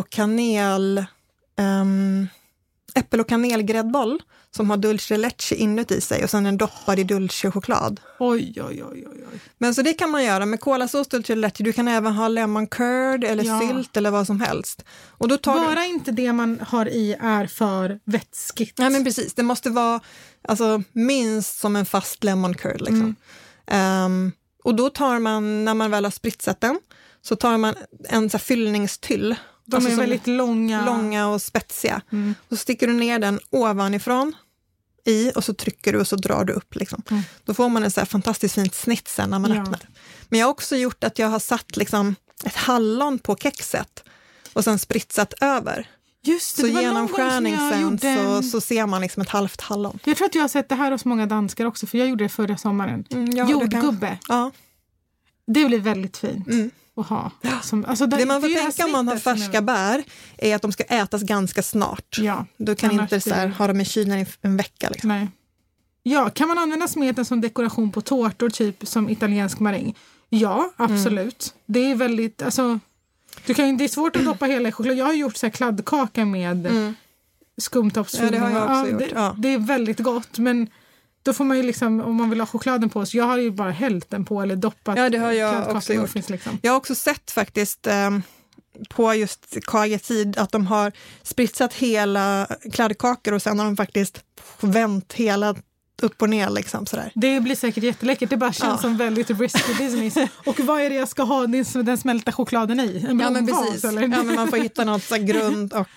[SPEAKER 3] och kanelgräddboll som har dulce leche inuti sig och sen en doppad i dulce choklad.
[SPEAKER 4] Oj.
[SPEAKER 3] Men så det kan man göra med kolasås, dulce leche. Du kan även ha lemon curd eller sylt eller vad som helst. Och då tar
[SPEAKER 4] inte det man har i är för vätskigt.
[SPEAKER 3] Nej, men precis. Det måste vara alltså, minst som en fast lemon curd liksom. Och då tar man, när man väl har spritsat den, så tar man en så här fyllningstyll.
[SPEAKER 4] De är väldigt långa
[SPEAKER 3] och spetsiga. Och så sticker du ner den ovanifrån och så trycker du och så drar du upp. Liksom. Då får man en så här fantastiskt fint snitt sen när man öppnar. Men jag har också gjort att jag har satt liksom ett hallon på kexet och sen spritsat över.
[SPEAKER 4] Just det,
[SPEAKER 3] så genom skärning sen så ser man liksom ett halvt hallon.
[SPEAKER 4] Jag tror att jag har sett det här hos många danskar också, för jag gjorde det förra sommaren. Jordgubbe.
[SPEAKER 3] Ja.
[SPEAKER 4] Det blir väldigt fint. Alltså
[SPEAKER 3] det man får tänka om man har färska bär är att de ska ätas ganska snart.
[SPEAKER 4] Ja,
[SPEAKER 3] du kan inte så här, ha dem i kylen i en vecka. Liksom.
[SPEAKER 4] Nej. Ja, kan man använda smeten som dekoration på tårtor, typ som italiensk maräng? Ja, absolut. Det är väldigt, alltså, det är svårt att doppa hela i choklad. Jag har gjort så här kladdkaka med skumtoppsfyllning.
[SPEAKER 3] Ja, det har jag också gjort.
[SPEAKER 4] Det är väldigt gott, men Då får man ju liksom, om man vill ha chokladen på, så jag har ju bara hällt den på eller doppat.
[SPEAKER 3] Ja, det har jag också gjort.
[SPEAKER 4] Liksom.
[SPEAKER 3] Jag har också sett faktiskt på just KG-tid att de har spritsat hela kladdkakor och sen har de faktiskt vänt hela upp och ner liksom sådär.
[SPEAKER 4] Det blir säkert jätteläckert. Det bara känns som väldigt risky business. Och vad är det jag ska ha den smälta chokladen i?
[SPEAKER 3] Men precis. Eller? Ja, men man får hitta något så grund och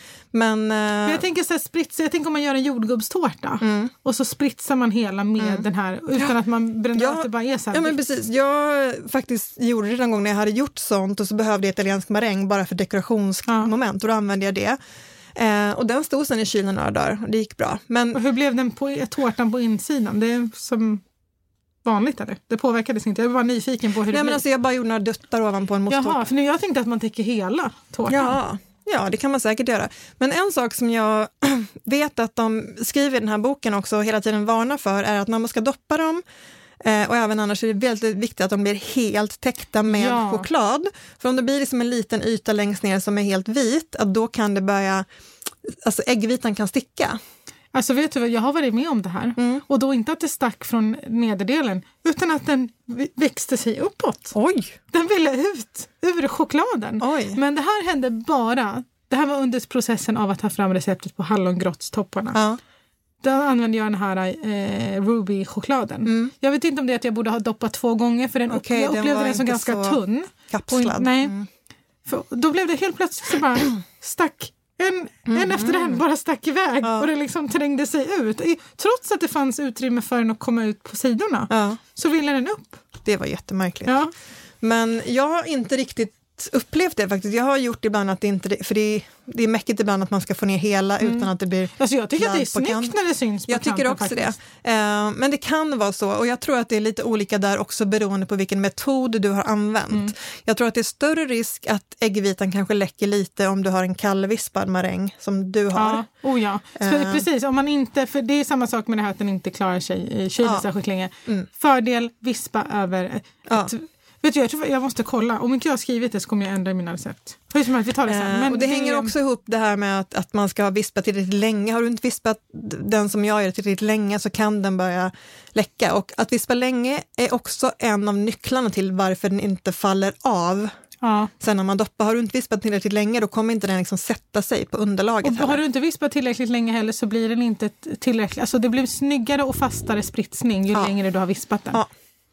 [SPEAKER 3] men
[SPEAKER 4] jag tänker så här, spritsa. Jag tänker om man gör en jordgubbstårta och så spritsar man hela med den här utan att man bränner att det bara är så här.
[SPEAKER 3] Ja, men precis. Jag faktiskt gjorde det en gång när jag hade gjort sånt och så behövde jag italiensk maräng bara för dekorationsmoment och då använde jag det. Och den stod sen i kylen några dagar och det gick bra. Men
[SPEAKER 4] och hur blev den tårtan på insidan? Det är som vanligt eller? Det påverkades inte. Jag var bara nyfiken på hur det blev.
[SPEAKER 3] Men alltså jag bara gjorde några duttar ovanpå en mosttårta.
[SPEAKER 4] Jaha, för nu jag tänkte att man täcker hela tårtan.
[SPEAKER 3] Ja, det kan man säkert göra. Men en sak som jag vet att de skriver i den här boken också och hela tiden varnar för är att när man ska doppa dem och även annars är det väldigt viktigt att de blir helt täckta med choklad. För om det blir liksom en liten yta längst ner som är helt vit, att då kan det börja, alltså äggvitan kan sticka.
[SPEAKER 4] Alltså vet du vad, jag har varit med om det här. Och då inte att det stack från nederdelen, utan att den växte sig uppåt.
[SPEAKER 3] Oj! Den
[SPEAKER 4] ville ut ur chokladen.
[SPEAKER 3] Oj.
[SPEAKER 4] Men det här hände bara, det här var under processen av att ta fram receptet på hallongrottstopparna. Ja. Då använde jag den här Ruby-chokladen. Jag vet inte om det är att jag borde ha doppat 2 gånger, för jag upplevde den som ganska tunn.
[SPEAKER 3] Kapslad.
[SPEAKER 4] Nej. För då blev det helt plötsligt så bara stack. En efter den bara stack iväg och det liksom trängde sig ut. Trots att det fanns utrymme för den att komma ut på sidorna så ville den upp.
[SPEAKER 3] Det var jättemärkligt. Ja. Men jag har inte riktigt upplevt det faktiskt. Jag har gjort ibland att det inte, för det är mäckigt ibland att man ska få ner hela utan att det blir
[SPEAKER 4] alltså jag tycker att det är snyggt när det syns på
[SPEAKER 3] jag tycker också faktiskt. Det. Men det kan vara så och jag tror att det är lite olika där också beroende på vilken metod du har använt. Jag tror att det är större risk att äggvitan kanske läcker lite om du har en kallvispad maräng som du har.
[SPEAKER 4] Ja, precis. Om man inte, för det är samma sak med det här att den inte klarar sig i kylen särskilt länge. Fördel, vispa över vet du, jag tror jag måste kolla. Om inte jag har skrivit det så kommer jag ändra mina recept. Hur som helst, vi tar det sen. Men
[SPEAKER 3] och det hänger också ihop det här med att man ska vispa tillräckligt länge. Har du inte vispat den som jag gör tillräckligt länge så kan den börja läcka. Och att vispa länge är också en av nycklarna till varför den inte faller av. Ja. Sen när man doppar, har du inte vispat tillräckligt länge då kommer inte den liksom sätta sig på underlaget.
[SPEAKER 4] Och har du inte vispat tillräckligt länge heller så blir den inte tillräckligt. Alltså det blir snyggare och fastare spritsning ju längre du har vispat den. Ja.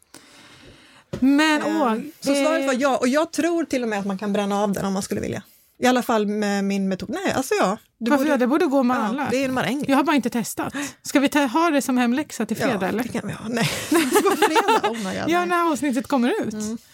[SPEAKER 4] Men
[SPEAKER 3] så svaret var ja, och jag tror till och med att man kan bränna av den om man skulle vilja. I alla fall med min metod. Nej, alltså
[SPEAKER 4] det borde gå med alla.
[SPEAKER 3] Det är en maräng.
[SPEAKER 4] Jag har bara inte testat. Ska vi ha det som hemläxa till fredag eller?
[SPEAKER 3] Det kan vi ha. Nej, på fredag.
[SPEAKER 4] Ja, när avsnittet kommer ut.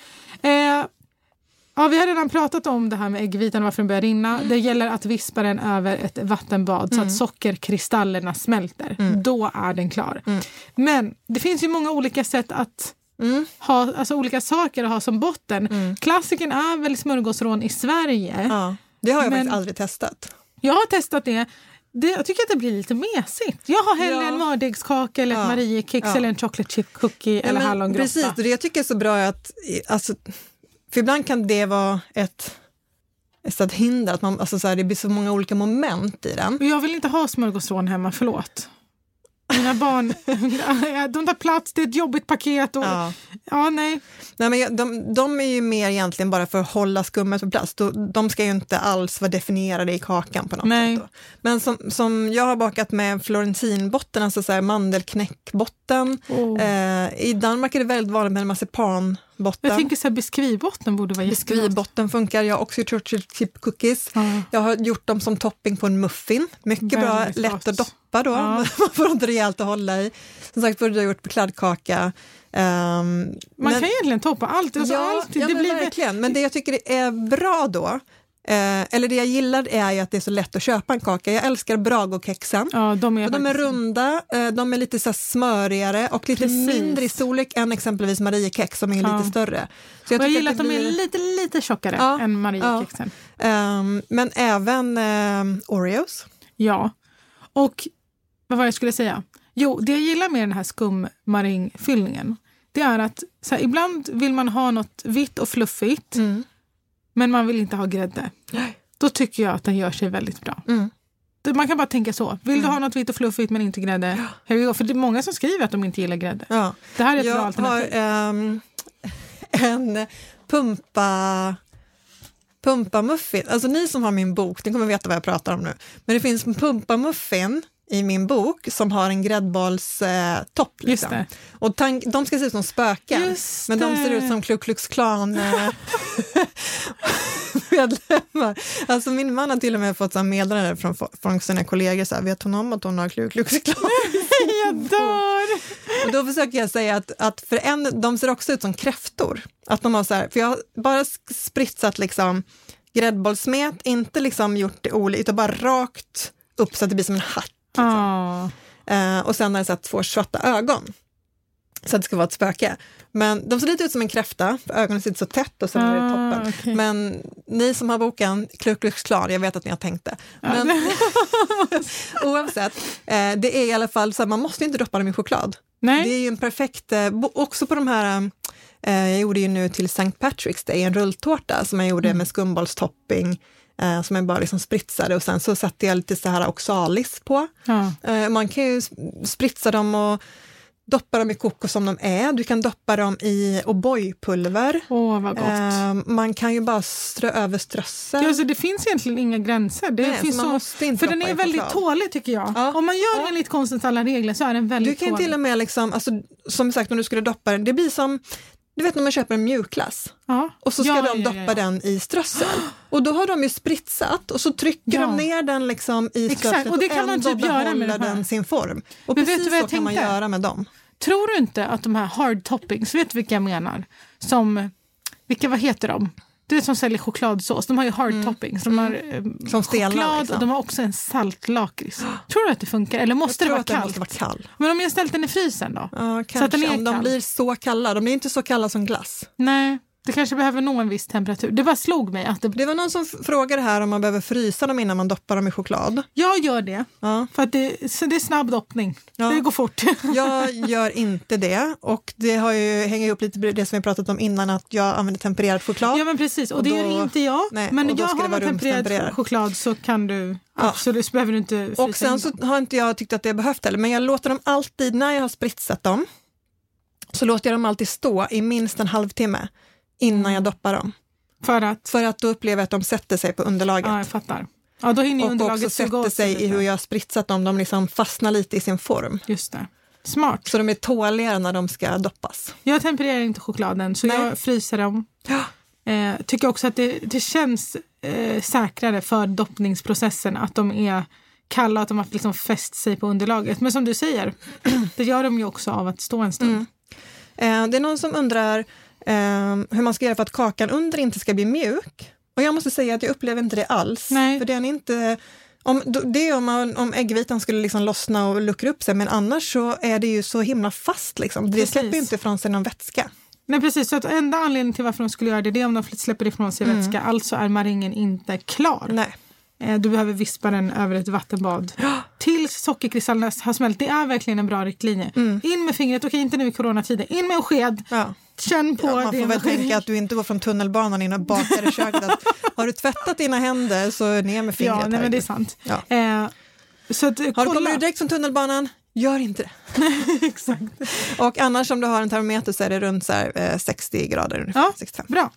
[SPEAKER 4] Vi har redan pratat om det här med äggvitan och varför den börjar rinna. Det gäller att vispa den över ett vattenbad så att sockerkristallerna smälter. Då är den klar. Men det finns ju många olika sätt att ha, alltså olika saker att ha som botten. Klassiken är väl smörgåsrån i Sverige.
[SPEAKER 3] Ja, det har jag faktiskt aldrig testat.
[SPEAKER 4] Jag har testat det. Jag tycker att det blir lite mesigt. Jag har hellre en mördegskaka eller ett Mariekex eller en chocolate chip cookie eller hallongrotta.
[SPEAKER 3] Precis, och det jag tycker är så bra är att alltså, för ibland kan det vara ett hinder att man, alltså så här, det blir så många olika moment i den.
[SPEAKER 4] Jag vill inte ha smörgåsrån hemma, förlåt. Mina barn, de tar plats, det är ett jobbigt paket. Och, nej.
[SPEAKER 3] Nej, men de är ju mer egentligen bara för att hålla skummet på plats. De ska ju inte alls vara definierade i kakan på något sätt. Då. Men som jag har bakat med florentinbotten, alltså så här mandelknäckbotten. I Danmark är det väldigt vanligt med en marsipanbotten.
[SPEAKER 4] Jag tänker så här, biskvibotten borde vara jättebra.
[SPEAKER 3] Biskvibotten funkar. Jag har också gjort chocolate chip cookies. Jag har gjort dem som topping på en muffin. Mycket bra, lätt att doppa då. Man får inte rejält att hålla i. Som sagt, borde jag gjort på kladdkaka.
[SPEAKER 4] Man kan egentligen toppa allt. Alltså allt det blir
[SPEAKER 3] verkligen. Men det jag tycker är bra då, eller det jag gillar är ju att det är så lätt att köpa en kaka. Jag älskar Brago-kexen.
[SPEAKER 4] Ja, de är
[SPEAKER 3] runda, de är lite så smörigare och lite mindre i storlek än exempelvis Mariekex som är lite större. Så
[SPEAKER 4] jag gillar att de är lite tjockare än Mariekexen.
[SPEAKER 3] Men även Oreos.
[SPEAKER 4] Ja, och vad var jag skulle säga? Jo, det jag gillar med den här skummarängfyllningen, det är att så här, ibland vill man ha något vitt och fluffigt, men man vill inte ha grädde. Då tycker jag att den gör sig väldigt bra. Man kan bara tänka så. Vill du ha något vitt och fluffigt men inte grädde? Here we go. För det är många som skriver att de inte gillar grädde.
[SPEAKER 3] Ja.
[SPEAKER 4] Det här är ett bra alternativ.
[SPEAKER 3] Jag har en pumpamuffin. Alltså ni som har min bok, ni kommer veta vad jag pratar om nu. Men det finns en pumpamuffin i min bok som har en gräddbollstopp. Liksom. Och de ska se ut som spöken. Men de ser ut som Ku Klux Klan medlemmar. Alltså min man har till och med fått meddelande från sina kollegor. Så här, vet hon om att hon har Ku Klux Klan?
[SPEAKER 4] Jag dör!
[SPEAKER 3] Och då försöker jag säga att de ser också ut som kräftor. Att de har så här, för jag har bara spritsat liksom gräddbollsmet, inte liksom gjort det olika, utan bara rakt upp så att det blir som en hatt. Liksom. Och sen har jag satt 2 svarta ögon. Så att det ska vara ett spöke. Men de ser lite ut som en kräfta, för ögonen sitter så tätt och sen är det toppen. Okay. Men ni som har boken Ku Klux Klan, jag vet att ni har tänkt det. Men oavsett, det är i alla fall så att man måste inte droppa dem i choklad. Nej. Det är ju en perfekt, också på de här, jag gjorde ju nu till St. Patrick's Day en rulltårta som jag gjorde med skumbollstopping. Som jag bara liksom spritsade och sen så satte jag lite så här oxalis på. Man kan ju spritsa dem och doppa dem i kokos som de är. Du kan doppa dem i O'boy-pulver.
[SPEAKER 4] Vad gott.
[SPEAKER 3] Man kan ju bara strö över strössel.
[SPEAKER 4] Ja, så det finns egentligen inga gränser. Det finns
[SPEAKER 3] man måste inte
[SPEAKER 4] för den är väldigt tålig tycker jag. Ja. Om man gör enligt konstens alla regler så är den väldigt tålig.
[SPEAKER 3] Du kan till och med liksom, alltså, som sagt om du skulle doppa den, det blir som, du vet när man köper en mjukglass och så ska de doppa den i strössel. Och då har de ju spritsat och så trycker de ner den liksom i strösslet
[SPEAKER 4] och det kan man typ göra med den
[SPEAKER 3] sin form. Och
[SPEAKER 4] men
[SPEAKER 3] precis
[SPEAKER 4] vet du vad
[SPEAKER 3] så kan man göra med dem.
[SPEAKER 4] Tror du inte att de här hard toppings, vet du vilka jag menar? Vad heter de? Du vet som säljer chokladsås, de har ju hard toppings. De har
[SPEAKER 3] som stelnar,
[SPEAKER 4] choklad
[SPEAKER 3] liksom.
[SPEAKER 4] Och de har också en saltlakrits. Tror du att det funkar? Eller måste det vara kallt?
[SPEAKER 3] Måste vara kall.
[SPEAKER 4] Men om jag ställt den i frysen då?
[SPEAKER 3] Ja, kanske. Så att den är om de blir så kalla. De blir inte så kalla som glass.
[SPEAKER 4] Nej. Det kanske behöver nå en viss temperatur. Det bara slog mig att
[SPEAKER 3] det var någon som frågade här om man behöver frysa dem innan man doppar dem i choklad.
[SPEAKER 4] Jag gör det. För att det är snabb doppning. Det går fort.
[SPEAKER 3] Jag gör inte det. Och det har ju hängt ihop lite det som vi pratat om innan, att jag använder tempererad choklad.
[SPEAKER 4] Ja men precis. Och det gör inte jag. Nej, men jag har tempererad choklad så kan du absolut, så behöver du inte frysa.
[SPEAKER 3] Och sen så har inte jag tyckt att det behövt heller. Men jag låter dem alltid, när jag har spritsat dem, så låter jag dem alltid stå i minst en halvtimme innan jag doppar dem. För att då upplever jag att de sätter sig på underlaget.
[SPEAKER 4] Ja, jag fattar. Ja, då hinner ju underlaget
[SPEAKER 3] också sätter sig i hur jag har spritsat dem. De liksom fastnar lite i sin form.
[SPEAKER 4] Just det. Smart.
[SPEAKER 3] Så de är tåligare när de ska doppas.
[SPEAKER 4] Jag tempererar inte chokladen, så jag fryser dem. Tycker också att det känns säkrare för doppningsprocessen att de är kalla, att de har liksom fäst sig på underlaget. Men som du säger, det gör de ju också av att stå en stund.
[SPEAKER 3] Det är någon som undrar hur man ska göra för att kakan under inte ska bli mjuk. Och jag måste säga att jag upplever inte det alls.
[SPEAKER 4] Nej.
[SPEAKER 3] För den är inte... Det är om äggvitan skulle liksom lossna och luckra upp sig, men annars så är det ju så himla fast. Liksom. Det släpper ju inte ifrån sig någon vätska.
[SPEAKER 4] Nej, precis. Så att enda anledningen till varför de skulle göra det är om de släpper ifrån sig vätska. Alltså är maringen inte klar.
[SPEAKER 3] Nej.
[SPEAKER 4] Du behöver vispa den över ett vattenbad. Tills sockerkristallerna har smält. Det är verkligen en bra riktlinje. In med fingret, okej, inte nu i coronatider. In med en sked. Känn på
[SPEAKER 3] man får väl tänka att du inte går från tunnelbanan in och bakar i köket. Har du tvättat dina händer så ner med fingret.
[SPEAKER 4] Ja, nej, men det är sant.
[SPEAKER 3] Så att, kommer du direkt från tunnelbanan? Gör inte det.
[SPEAKER 4] Exakt.
[SPEAKER 3] Och annars om du har en termometer så är det runt så här, 60 grader ungefär. 65.
[SPEAKER 4] Bra.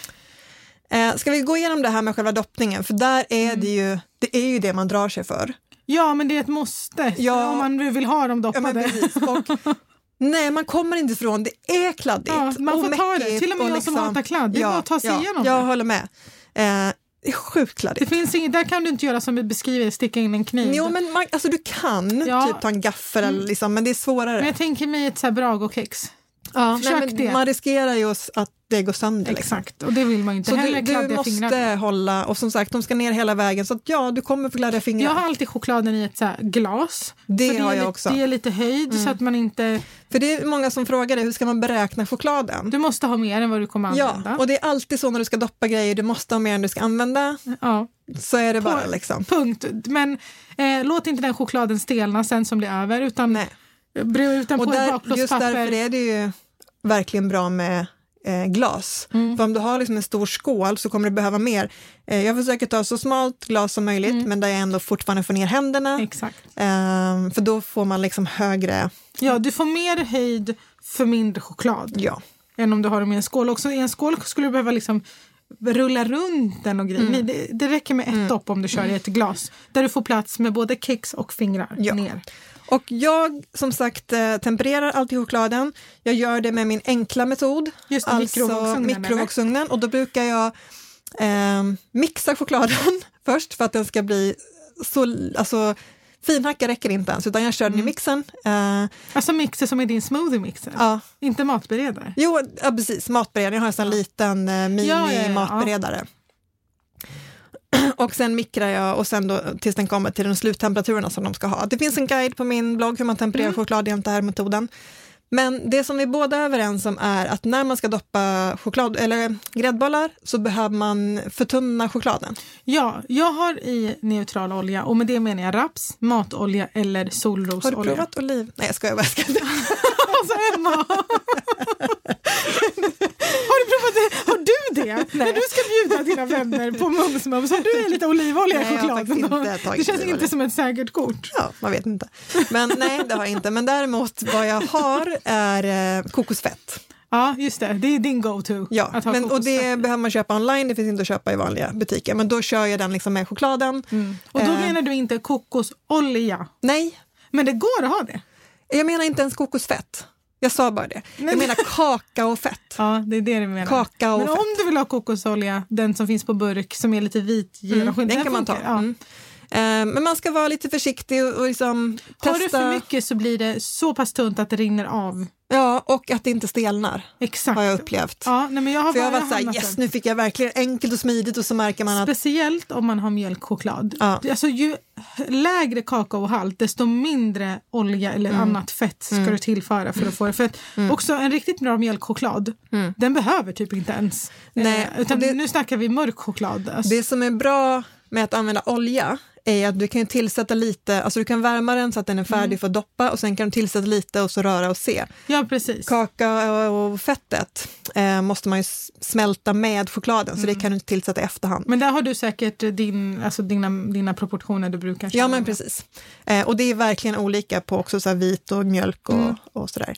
[SPEAKER 3] Ska vi gå igenom det här med själva doppningen? För där är det är ju det man drar sig för.
[SPEAKER 4] Ja, men det är ett måste. Om man vill ha dem doppade.
[SPEAKER 3] Ja, men precis. Nej, man kommer inte ifrån. Det är kladdigt.
[SPEAKER 4] Ja, man får ta det. Till och med jag
[SPEAKER 3] liksom,
[SPEAKER 4] som hatar kladd. Det är bara att ta sig igenom det.
[SPEAKER 3] Jag håller med. Det är sjukt kladdigt.
[SPEAKER 4] Det finns inget, där kan du inte göra som vi beskriver, sticka in en kniv.
[SPEAKER 3] Jo, men alltså du kan typ ta en gaffel eller liksom, men det är svårare. Men
[SPEAKER 4] jag tänker mig ett så här Brago-kex.
[SPEAKER 3] Ja, det. Man riskerar ju att det går sönder.
[SPEAKER 4] Exakt, liksom. Och det vill man inte.
[SPEAKER 3] Så
[SPEAKER 4] heller
[SPEAKER 3] du måste hålla, och som sagt, de ska ner hela vägen. Så att du kommer få kladdiga fingrar.
[SPEAKER 4] Jag har alltid chokladen i ett så här glas.
[SPEAKER 3] Det har jag också.
[SPEAKER 4] Det är lite höjd så att man inte...
[SPEAKER 3] För det är många som frågar dig, hur ska man beräkna chokladen?
[SPEAKER 4] Du måste ha mer än vad du kommer använda.
[SPEAKER 3] Ja, och det är alltid så när du ska doppa grejer, du måste ha mer än du ska använda. Ja. Så är det bara liksom.
[SPEAKER 4] Punkt. Men låt inte den chokladen stelna sen som blir över, utan brev ut den på ett bakplåtspapper.
[SPEAKER 3] Just därför är det ju verkligen bra med glas. För om du har liksom en stor skål så kommer du behöva mer. Jag försöker ta så smalt glas som möjligt men där jag ändå fortfarande får ner händerna.
[SPEAKER 4] Exakt.
[SPEAKER 3] För då får man liksom högre...
[SPEAKER 4] Ja, du får mer höjd för mindre choklad.
[SPEAKER 3] Ja.
[SPEAKER 4] Än om du har dem i en skål. Också i en skål skulle du behöva liksom rulla runt den och grejer. Nej, det räcker med ett dopp om du kör i ett glas. Där du får plats med både kex och fingrar ner.
[SPEAKER 3] Och jag som sagt tempererar alltid chokladen. Jag gör det med min enkla metod.
[SPEAKER 4] Just det,
[SPEAKER 3] alltså mikrovågsugnen. Och då brukar jag mixa chokladen först för att den ska bli så... Alltså, finhacka räcker inte ens, utan jag kör den i mixen.
[SPEAKER 4] Alltså mixer som är din smoothie-mixer?
[SPEAKER 3] Ja.
[SPEAKER 4] Inte matberedare?
[SPEAKER 3] Jo, ja, precis. Matberedare. Jag har en sån liten mini-matberedare. Och sen mikrar jag och sen då tills den kommer till de sluttemperaturerna som de ska ha. Det finns en guide på min blogg hur man tempererar choklad enligt den här metoden. Men det som vi båda är överens om är att när man ska doppa choklad eller gräddbollar så behöver man förtunna chokladen.
[SPEAKER 4] Ja, jag har i neutral olja och med det menar jag raps, matolja eller solrosolja.
[SPEAKER 3] Har du provat oliv? Nej, jag skojar bara.
[SPEAKER 4] Alltså Emma! Har du provat det? Har du det? Nej. När du ska bjuda dina vänner på mums så har du lite olivolja i chokladen. Det känns inte som ett säkert kort.
[SPEAKER 3] Ja, man vet inte. Men nej, det har jag inte. Men däremot vad jag har är kokosfett.
[SPEAKER 4] Ja, just det. Det är din go-to.
[SPEAKER 3] Ja, och det behöver man köpa online. Det finns inte att köpa i vanliga butiker. Men då kör jag den liksom med chokladen.
[SPEAKER 4] Och då menar du inte kokosolja?
[SPEAKER 3] Nej.
[SPEAKER 4] Men det går att ha det?
[SPEAKER 3] Jag menar inte ens kokosfett. Jag sa bara det. Jag menar kakaofett.
[SPEAKER 4] Ja, det är det du menar.
[SPEAKER 3] Kakaofett.
[SPEAKER 4] Men om du vill ha kokosolja, den som finns på burk som är lite vit genomskinlig,
[SPEAKER 3] den kan man ta.
[SPEAKER 4] Ja.
[SPEAKER 3] Men man ska vara lite försiktig och liksom testa.
[SPEAKER 4] Har du för mycket så blir det så pass tunt att det rinner av.
[SPEAKER 3] Ja, och att det inte stelnar.
[SPEAKER 4] Exakt.
[SPEAKER 3] Har jag upplevt.
[SPEAKER 4] Ja, nej, men jag har
[SPEAKER 3] varit såhär, yes, nu fick jag verkligen enkelt och smidigt och så märker man att...
[SPEAKER 4] Speciellt om man har mjölkchoklad.
[SPEAKER 3] Ja.
[SPEAKER 4] Alltså ju lägre kakaohalt, desto mindre olja eller annat fett ska du tillföra för att få det. För att också en riktigt bra mjölkchoklad, den behöver typ inte ens.
[SPEAKER 3] Nej,
[SPEAKER 4] utan nu snackar vi mörk choklad. Alltså.
[SPEAKER 3] Det som är bra med att använda olja är att du kan tillsätta lite, alltså du kan värma den så att den är färdig för att doppa och sen kan du tillsätta lite och så röra och se.
[SPEAKER 4] Ja, precis.
[SPEAKER 3] Kakao och fettet måste man ju smälta med chokladen så det kan du inte tillsätta i efterhand.
[SPEAKER 4] Men där har du säkert dina proportioner du brukar köra.
[SPEAKER 3] Ja, men precis. Och det är verkligen olika på också så här vit och mjölk och sådär.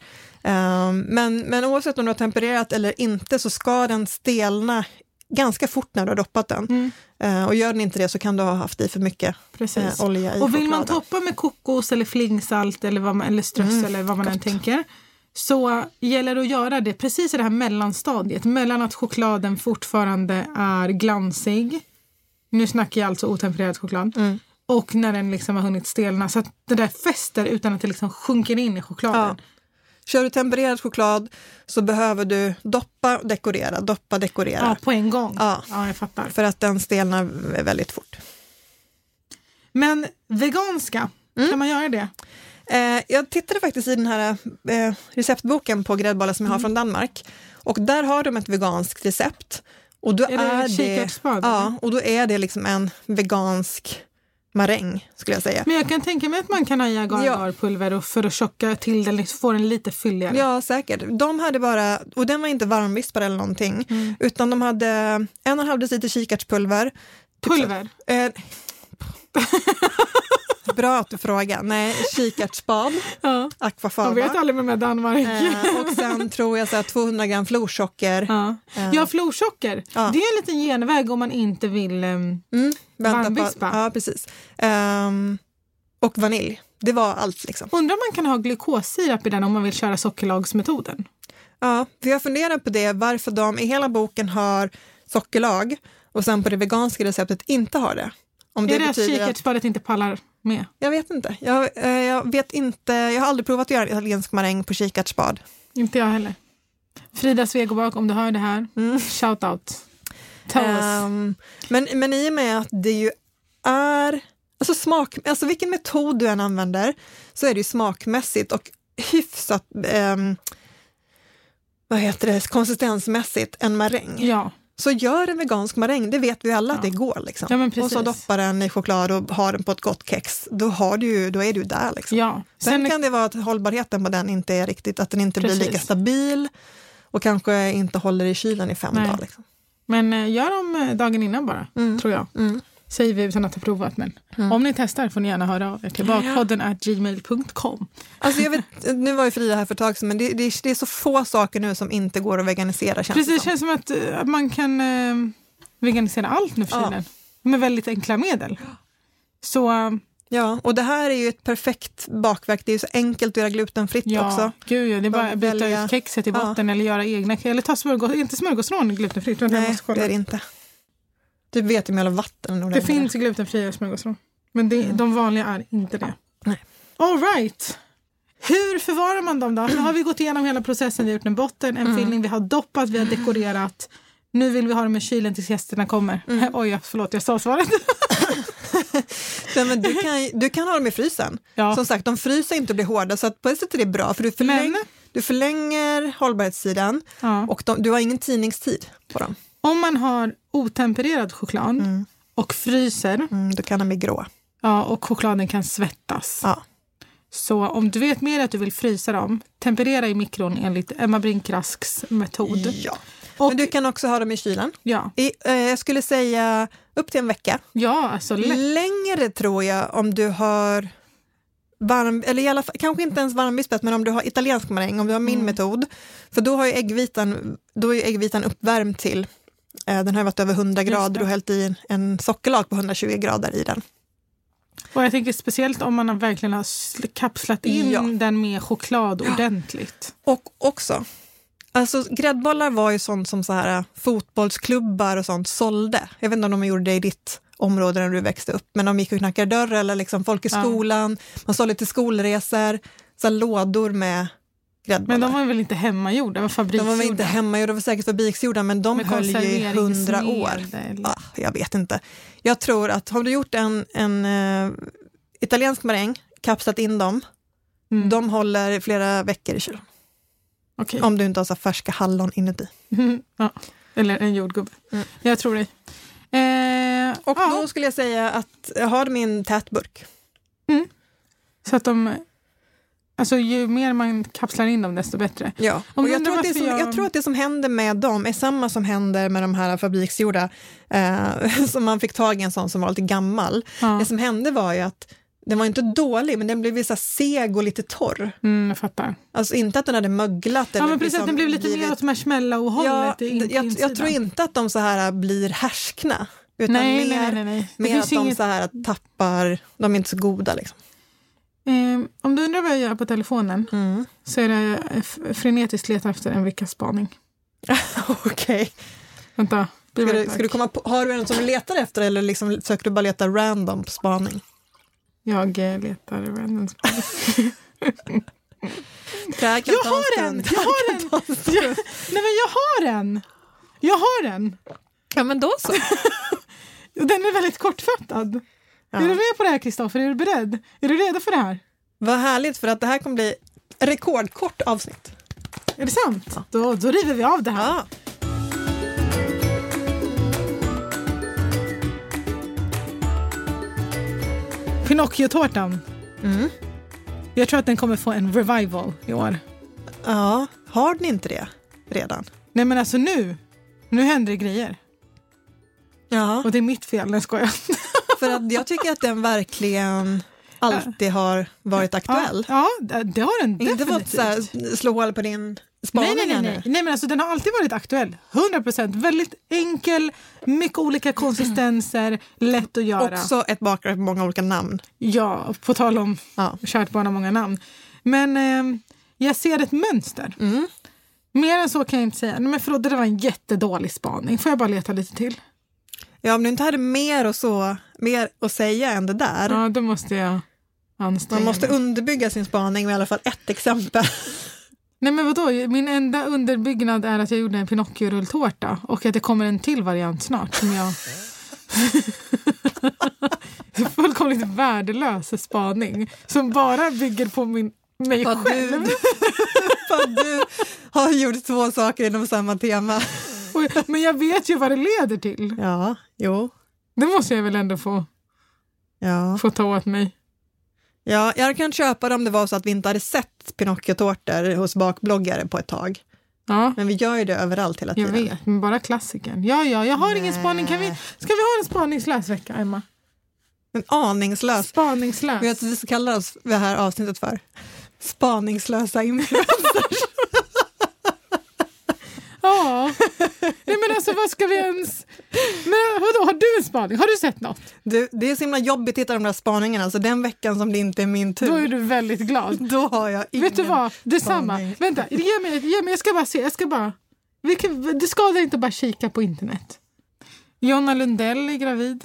[SPEAKER 3] Men oavsett om du har tempererat eller inte så ska den stelna ganska fort när du har doppat den. Och gör den inte det så kan du ha haft i för mycket olja i
[SPEAKER 4] och vill
[SPEAKER 3] chokladen.
[SPEAKER 4] man toppa med kokos eller flingsalt eller ströss eller vad man än tänker, så gäller det att göra det precis i det här mellanstadiet. Mellan att chokladen fortfarande är glansig. Nu snackar jag alltså otempererad choklad. Och när den liksom har hunnit stelna så att det där fäster utan att det liksom sjunker in i chokladen.
[SPEAKER 3] Ja. Kör du tempererad choklad så behöver du doppa, dekorera.
[SPEAKER 4] Ja, på en gång.
[SPEAKER 3] Ja,
[SPEAKER 4] jag fattar.
[SPEAKER 3] För att den stelnar väldigt fort.
[SPEAKER 4] Men veganska, kan man göra det?
[SPEAKER 3] Jag tittade faktiskt i den här receptboken på gräddbollar som jag har från Danmark. Och där har de ett veganskt recept. Och då är det, och då är det liksom en vegansk maräng, skulle jag säga.
[SPEAKER 4] Men jag kan tänka mig att man kan ha i agar-agarpulver för att tjocka till den, få den lite fylligare.
[SPEAKER 3] Ja, säkert. De hade bara, och den var inte varmvispad eller någonting, utan de hade 1,5 deciliter kikärtspulver.
[SPEAKER 4] Pulver?
[SPEAKER 3] Bra att du frågar. Nej, kikärtsspad. Aquafaba.
[SPEAKER 4] Jag vet aldrig med Danmark.
[SPEAKER 3] Och sen tror jag så här 200 gram florsocker.
[SPEAKER 4] Ja, florsocker. Det är en liten genväg om man inte vill varmvispa.
[SPEAKER 3] Ja, precis. Och vanilj. Det var allt liksom.
[SPEAKER 4] Undrar om man kan ha glukossirap i den om man vill köra sockerlagsmetoden.
[SPEAKER 3] Ja, för jag funderar på det. Varför de i hela boken har sockerlag och sen på det veganska receptet inte har det. Om det
[SPEAKER 4] är det kikärtsspadet inte pallar med? Jag
[SPEAKER 3] vet inte. Jag vet inte. Jag har aldrig provat att göra en italiensk maräng på kikärtsspad.
[SPEAKER 4] Inte jag heller. Frida Svegobak, om du hör det här, shout out.
[SPEAKER 3] Men i och med att det ju är alltså smak, alltså vilken metod du än använder så är det ju smakmässigt och hyfsat konsistensmässigt en maräng.
[SPEAKER 4] Ja.
[SPEAKER 3] Så gör en vegansk maräng, det vet vi alla att det går. Liksom.
[SPEAKER 4] Ja,
[SPEAKER 3] och så doppar den i choklad och har den på ett gott kex. Då är du där. Liksom.
[SPEAKER 4] Ja.
[SPEAKER 3] Sen kan det vara att hållbarheten på den inte är riktigt, att den inte blir lika stabil. Och kanske inte håller i kylen i 5 dagar. Liksom.
[SPEAKER 4] Men gör dem dagen innan bara, tror jag. Säger vi utan att ha provat. Men om ni testar får ni gärna höra av er till bakpodden@gmail.com.
[SPEAKER 3] Alltså jag vet, nu var ju Frida här för ett tag sedan, men det är så få saker nu som inte går att veganisera.
[SPEAKER 4] Precis, det känns som att man kan veganisera allt nu för tiden. Med väldigt enkla medel. Så...
[SPEAKER 3] Ja, och det här är ju ett perfekt bakverk. Det är ju så enkelt att göra glutenfritt också.
[SPEAKER 4] Gud, ja, det är bara att byta ut kexet i botten eller göra egna. Eller ta inte smörgåsrån glutenfritt.
[SPEAKER 3] Nej, det är det inte. Du vet ju med alla vatten.
[SPEAKER 4] Det finns glutenfria smörgåsrån. Men de vanliga är inte det.
[SPEAKER 3] Nej.
[SPEAKER 4] All right. Hur förvarar man dem då? Nu har vi gått igenom hela processen. Vi har gjort en botten, en fyllning. Vi har doppat, vi har dekorerat. Nu vill vi ha dem i kylen tills gästerna kommer. Oj, förlåt, jag sa svaret.
[SPEAKER 3] Nej, men du kan ha dem i frysen. Ja. Som sagt, de fryser inte och blir hårda, så att på ett sätt är det bra. För du förlänger hållbarhetstiden och du har ingen tidningstid på dem.
[SPEAKER 4] Om man har otempererad choklad och fryser...
[SPEAKER 3] då kan de bli grå.
[SPEAKER 4] Ja, och chokladen kan svettas. Ja. Så om du vet mer att du vill frysa dem, temperera i mikron enligt Emma Brinkrasks metod.
[SPEAKER 3] Ja. Men du kan också ha dem i kylen.
[SPEAKER 4] Ja.
[SPEAKER 3] Jag skulle säga upp till en vecka.
[SPEAKER 4] Ja, alltså
[SPEAKER 3] längre tror jag om du har eller i alla fall, kanske inte ens varmbispet, men om du har italiensk maräng, om du har min metod. För då har ju äggvitan uppvärmd till, den har varit över 100 grader och hällt i en sockerlag på 120 grader i den.
[SPEAKER 4] Och jag tänker speciellt om man verkligen har kapslat in den med choklad ordentligt.
[SPEAKER 3] Och också, alltså gräddbollar var ju sånt som så här fotbollsklubbar och sånt sålde. Jag vet inte om de gjorde det i ditt område när du växte upp, men de gick och knackade dörr eller liksom folk i skolan. Man sålde till skolresor, så här lådor med gräddbollar.
[SPEAKER 4] Men de var väl inte hemmagjorda, de var fabriksgjorda?
[SPEAKER 3] De var inte hemmagjorda, de var säkert fabriksgjorda, men de höll ju i 100 år. Jag vet inte. Jag tror att har du gjort en italiensk maräng, kapslat in dem, de håller flera veckor i kylen.
[SPEAKER 4] Okay.
[SPEAKER 3] Om du inte har så färska hallon inuti.
[SPEAKER 4] Ja. Eller en jordgubbe. Jag tror det.
[SPEAKER 3] Och då skulle jag säga att jag har min tätburk.
[SPEAKER 4] Så att alltså ju mer man kapslar in dem desto bättre.
[SPEAKER 3] Ja, och jag tror att det som händer med dem är samma som händer med de här fabriksgjorda som man fick tag i en sån som var lite gammal. Det som hände var ju att den var inte dålig, men den blev vissa seg och lite torr.
[SPEAKER 4] Jag fattar.
[SPEAKER 3] Alltså inte att den hade möglat.
[SPEAKER 4] Ja, men precis, den blev lite mer åt marshmallow-hållet.
[SPEAKER 3] Ja, jag tror inte att de så här blir härskna. Utan
[SPEAKER 4] nej.
[SPEAKER 3] Mer att de så här tappar, de är inte så goda liksom.
[SPEAKER 4] Om du undrar vad jag gör på telefonen så är det frenetiskt letar efter en veckas spaning.
[SPEAKER 3] Okej.
[SPEAKER 4] Vänta.
[SPEAKER 3] Ska du komma på, har du en som letar efter eller liksom söker du bara leta random på spaning?
[SPEAKER 4] Jag letar random spaning.
[SPEAKER 3] Jag har en!
[SPEAKER 4] Jag har en!
[SPEAKER 3] Ja, men då så.
[SPEAKER 4] Den är väldigt kortfattad. Ja. Är du med på det här, Kristoffer? Är du beredd? Är du redo för det här?
[SPEAKER 3] Vad härligt, för att det här kommer bli rekordkort avsnitt.
[SPEAKER 4] Är det sant? Ja. Då river vi av det här.
[SPEAKER 3] Ja.
[SPEAKER 4] Pinocchio-tårtan. Jag tror att den kommer få en revival i år.
[SPEAKER 3] Ja, har den inte det redan?
[SPEAKER 4] Nej, men alltså nu händer det grejer.
[SPEAKER 3] Ja.
[SPEAKER 4] Och det är mitt fel, jag skojar.
[SPEAKER 3] För att jag tycker att den verkligen alltid har varit aktuell.
[SPEAKER 4] Ja, det har den definitivt.
[SPEAKER 3] Inte fått så här, slå hål på din spaning.
[SPEAKER 4] Nej, men alltså den har alltid varit aktuell. 100%. Väldigt enkel, mycket olika konsistenser, lätt att göra.
[SPEAKER 3] Också ett bakverk med många olika namn.
[SPEAKER 4] Ja, på tal om kärt barn har många namn. Men jag ser ett mönster. Mer än så kan jag inte säga. Nej, men förlåt, det var en jättedålig spaning. Får jag bara leta lite till?
[SPEAKER 3] Ja, om du inte hade mer att säga än det där.
[SPEAKER 4] Ja, då måste jag anstränga
[SPEAKER 3] Man måste underbygga sin spaning med i alla fall ett exempel.
[SPEAKER 4] Nej, men vadå? Min enda underbyggnad är att jag gjorde en Pinocchio-rulltårta och att det kommer en till variant snart som jag... fullkomligt värdelös spaning som bara bygger på mig själv.
[SPEAKER 3] För att du har gjort 2 saker inom samma tema.
[SPEAKER 4] Men jag vet ju vad det leder till.
[SPEAKER 3] Ja, jo.
[SPEAKER 4] Det måste jag väl ändå få ta åt mig.
[SPEAKER 3] Ja, jag kan köpa det om det var så att vi inte hade sett Pinocchio-tårtor hos bakbloggare på ett tag.
[SPEAKER 4] Ja.
[SPEAKER 3] Men vi gör ju det överallt hela tiden.
[SPEAKER 4] Jag vet, men bara klassiken. Ja, jag har ingen spaning. Ska vi ha en spaningslös vecka, Emma?
[SPEAKER 3] En aningslös.
[SPEAKER 4] Spaningslös.
[SPEAKER 3] Vet du vad vi ska kalla oss det här avsnittet för? Spaningslösa influencers.
[SPEAKER 4] Ja. Nej, men alltså vad ska vi ens... Men vadå, har du en spaning? Har du sett något?
[SPEAKER 3] Det är så himla jobbigt att hitta de där spaningarna. Så den veckan som det inte är min tur.
[SPEAKER 4] Då är du väldigt glad.
[SPEAKER 3] Då har jag ingen.
[SPEAKER 4] Vet du vad? Detsamma.
[SPEAKER 3] spaning.
[SPEAKER 4] Vänta, ge mig. Jag ska bara se. Det skadar inte bara kika på internet. Jonna Lundell är gravid.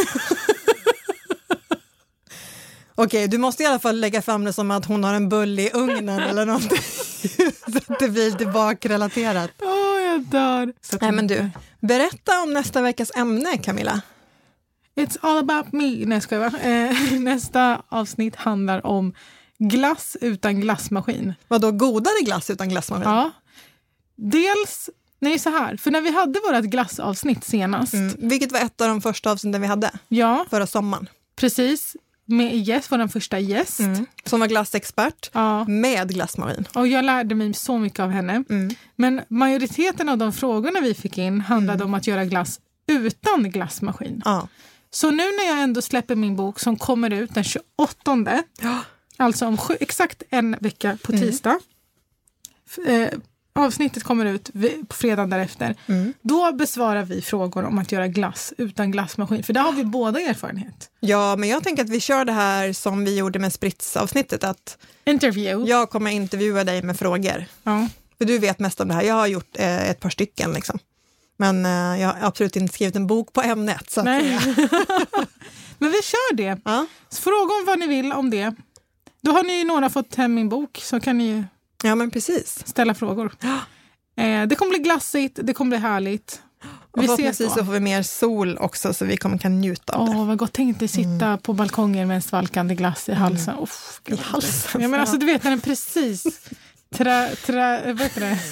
[SPEAKER 3] Okej, du måste i alla fall lägga fram det som att hon har en bull i ugnen eller någonting. Så att det blir lite bakrelaterat.
[SPEAKER 4] Jag dör.
[SPEAKER 3] Nej, men du, berätta om nästa veckas ämne, Camilla.
[SPEAKER 4] It's all about me. Nej, ska jag vara. Nästa avsnitt handlar om glass utan glassmaskin.
[SPEAKER 3] Vadå, godare glass utan glassmaskin?
[SPEAKER 4] Ja. Dels, nej så här, för när vi hade vårt glassavsnitt senast.
[SPEAKER 3] Vilket var ett av de första avsnitten vi hade förra sommaren.
[SPEAKER 4] Precis. Med Jess, vår första gäst.
[SPEAKER 3] Som var glassexpert med glassmaskin.
[SPEAKER 4] Och jag lärde mig så mycket av henne. Men majoriteten av de frågorna vi fick in handlade om att göra glass utan glassmaskin. Så nu när jag ändå släpper min bok som kommer ut den 28, alltså om exakt en vecka på tisdag. Avsnittet kommer ut på fredag därefter. Då besvarar vi frågor om att göra glass utan glassmaskin. För där har vi båda erfarenhet.
[SPEAKER 3] Ja, men jag tänker att vi kör det här som vi gjorde med Sprits-avsnittet. Att
[SPEAKER 4] interview.
[SPEAKER 3] Jag kommer intervjua dig med frågor.
[SPEAKER 4] Ja.
[SPEAKER 3] För du vet mest om det här. Jag har gjort ett par stycken liksom. Men jag har absolut inte skrivit en bok på ämnet. Så att
[SPEAKER 4] Men vi kör det.
[SPEAKER 3] Ja.
[SPEAKER 4] Så fråga om vad ni vill om det. Då har ni ju några fått hem min bok. Så kan ni ju
[SPEAKER 3] men precis.
[SPEAKER 4] ställa frågor. Det kommer bli glassigt. Det kommer bli härligt.
[SPEAKER 3] Och förhoppningsvis så får vi mer sol också så vi kan njuta av det.
[SPEAKER 4] Vad gott, tänkte sitta på balkongen med en svalkande glass i halsen.
[SPEAKER 3] I halsen?
[SPEAKER 4] Ja, men alltså, du vet när den precis vad heter det?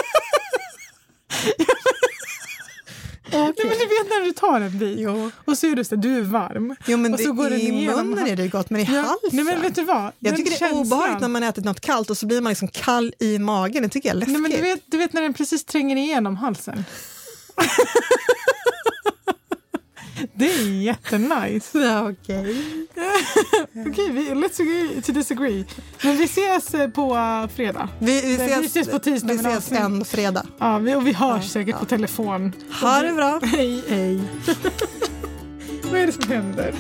[SPEAKER 4] Okay. Nej, men du vet när du tar en bit och så är det så du är varm.
[SPEAKER 3] Jo, men
[SPEAKER 4] och så går
[SPEAKER 3] i munnen är det gott, men i halsen.
[SPEAKER 4] Nej, men vet du vad?
[SPEAKER 3] Jag tycker det är obehagligt när man äter något kallt och så blir man liksom kall i magen. Det tycker jag är läskigt.
[SPEAKER 4] Nej, men du vet när den precis tränger igenom halsen. Det är jättenice.
[SPEAKER 3] Ja, okej,
[SPEAKER 4] let's agree to disagree. Men vi ses på fredag.
[SPEAKER 3] Vi
[SPEAKER 4] ses på tisdag.
[SPEAKER 3] Vi ses en fredag.
[SPEAKER 4] Ja, och vi hörs säkert på telefon.
[SPEAKER 3] Ha det bra.
[SPEAKER 4] Hej. Vad är det som händer?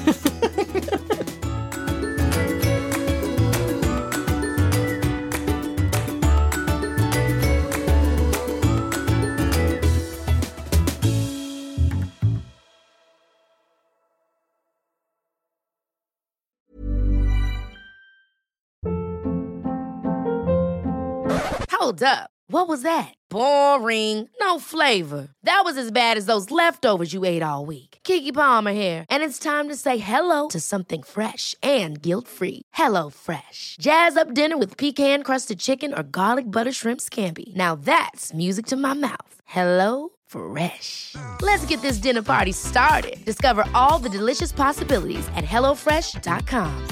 [SPEAKER 2] Hold up. What was that? Boring. No flavor. That was as bad as those leftovers you ate all week. Keke Palmer here, and it's time to say hello to something fresh and guilt-free. Hello Fresh. Jazz up dinner with pecan-crusted chicken or garlic butter shrimp scampi. Now that's music to my mouth. Hello Fresh. Let's get this dinner party started. Discover all the delicious possibilities at hellofresh.com.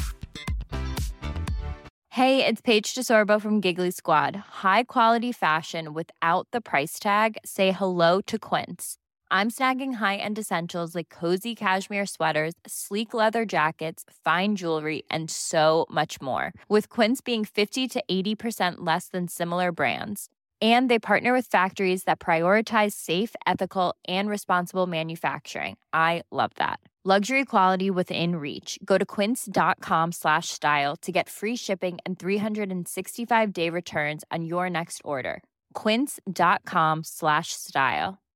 [SPEAKER 6] Hey, it's Paige DeSorbo from Giggly Squad. High quality fashion without the price tag. Say hello to Quince. I'm snagging high-end essentials like cozy cashmere sweaters, sleek leather jackets, fine jewelry, and so much more. With Quince being 50 to 80% less than similar brands. And they partner with factories that prioritize safe, ethical, and responsible manufacturing. I love that. Luxury quality within reach. Go to quince.com/style to get free shipping and 365-day returns on your next order. Quince.com/style.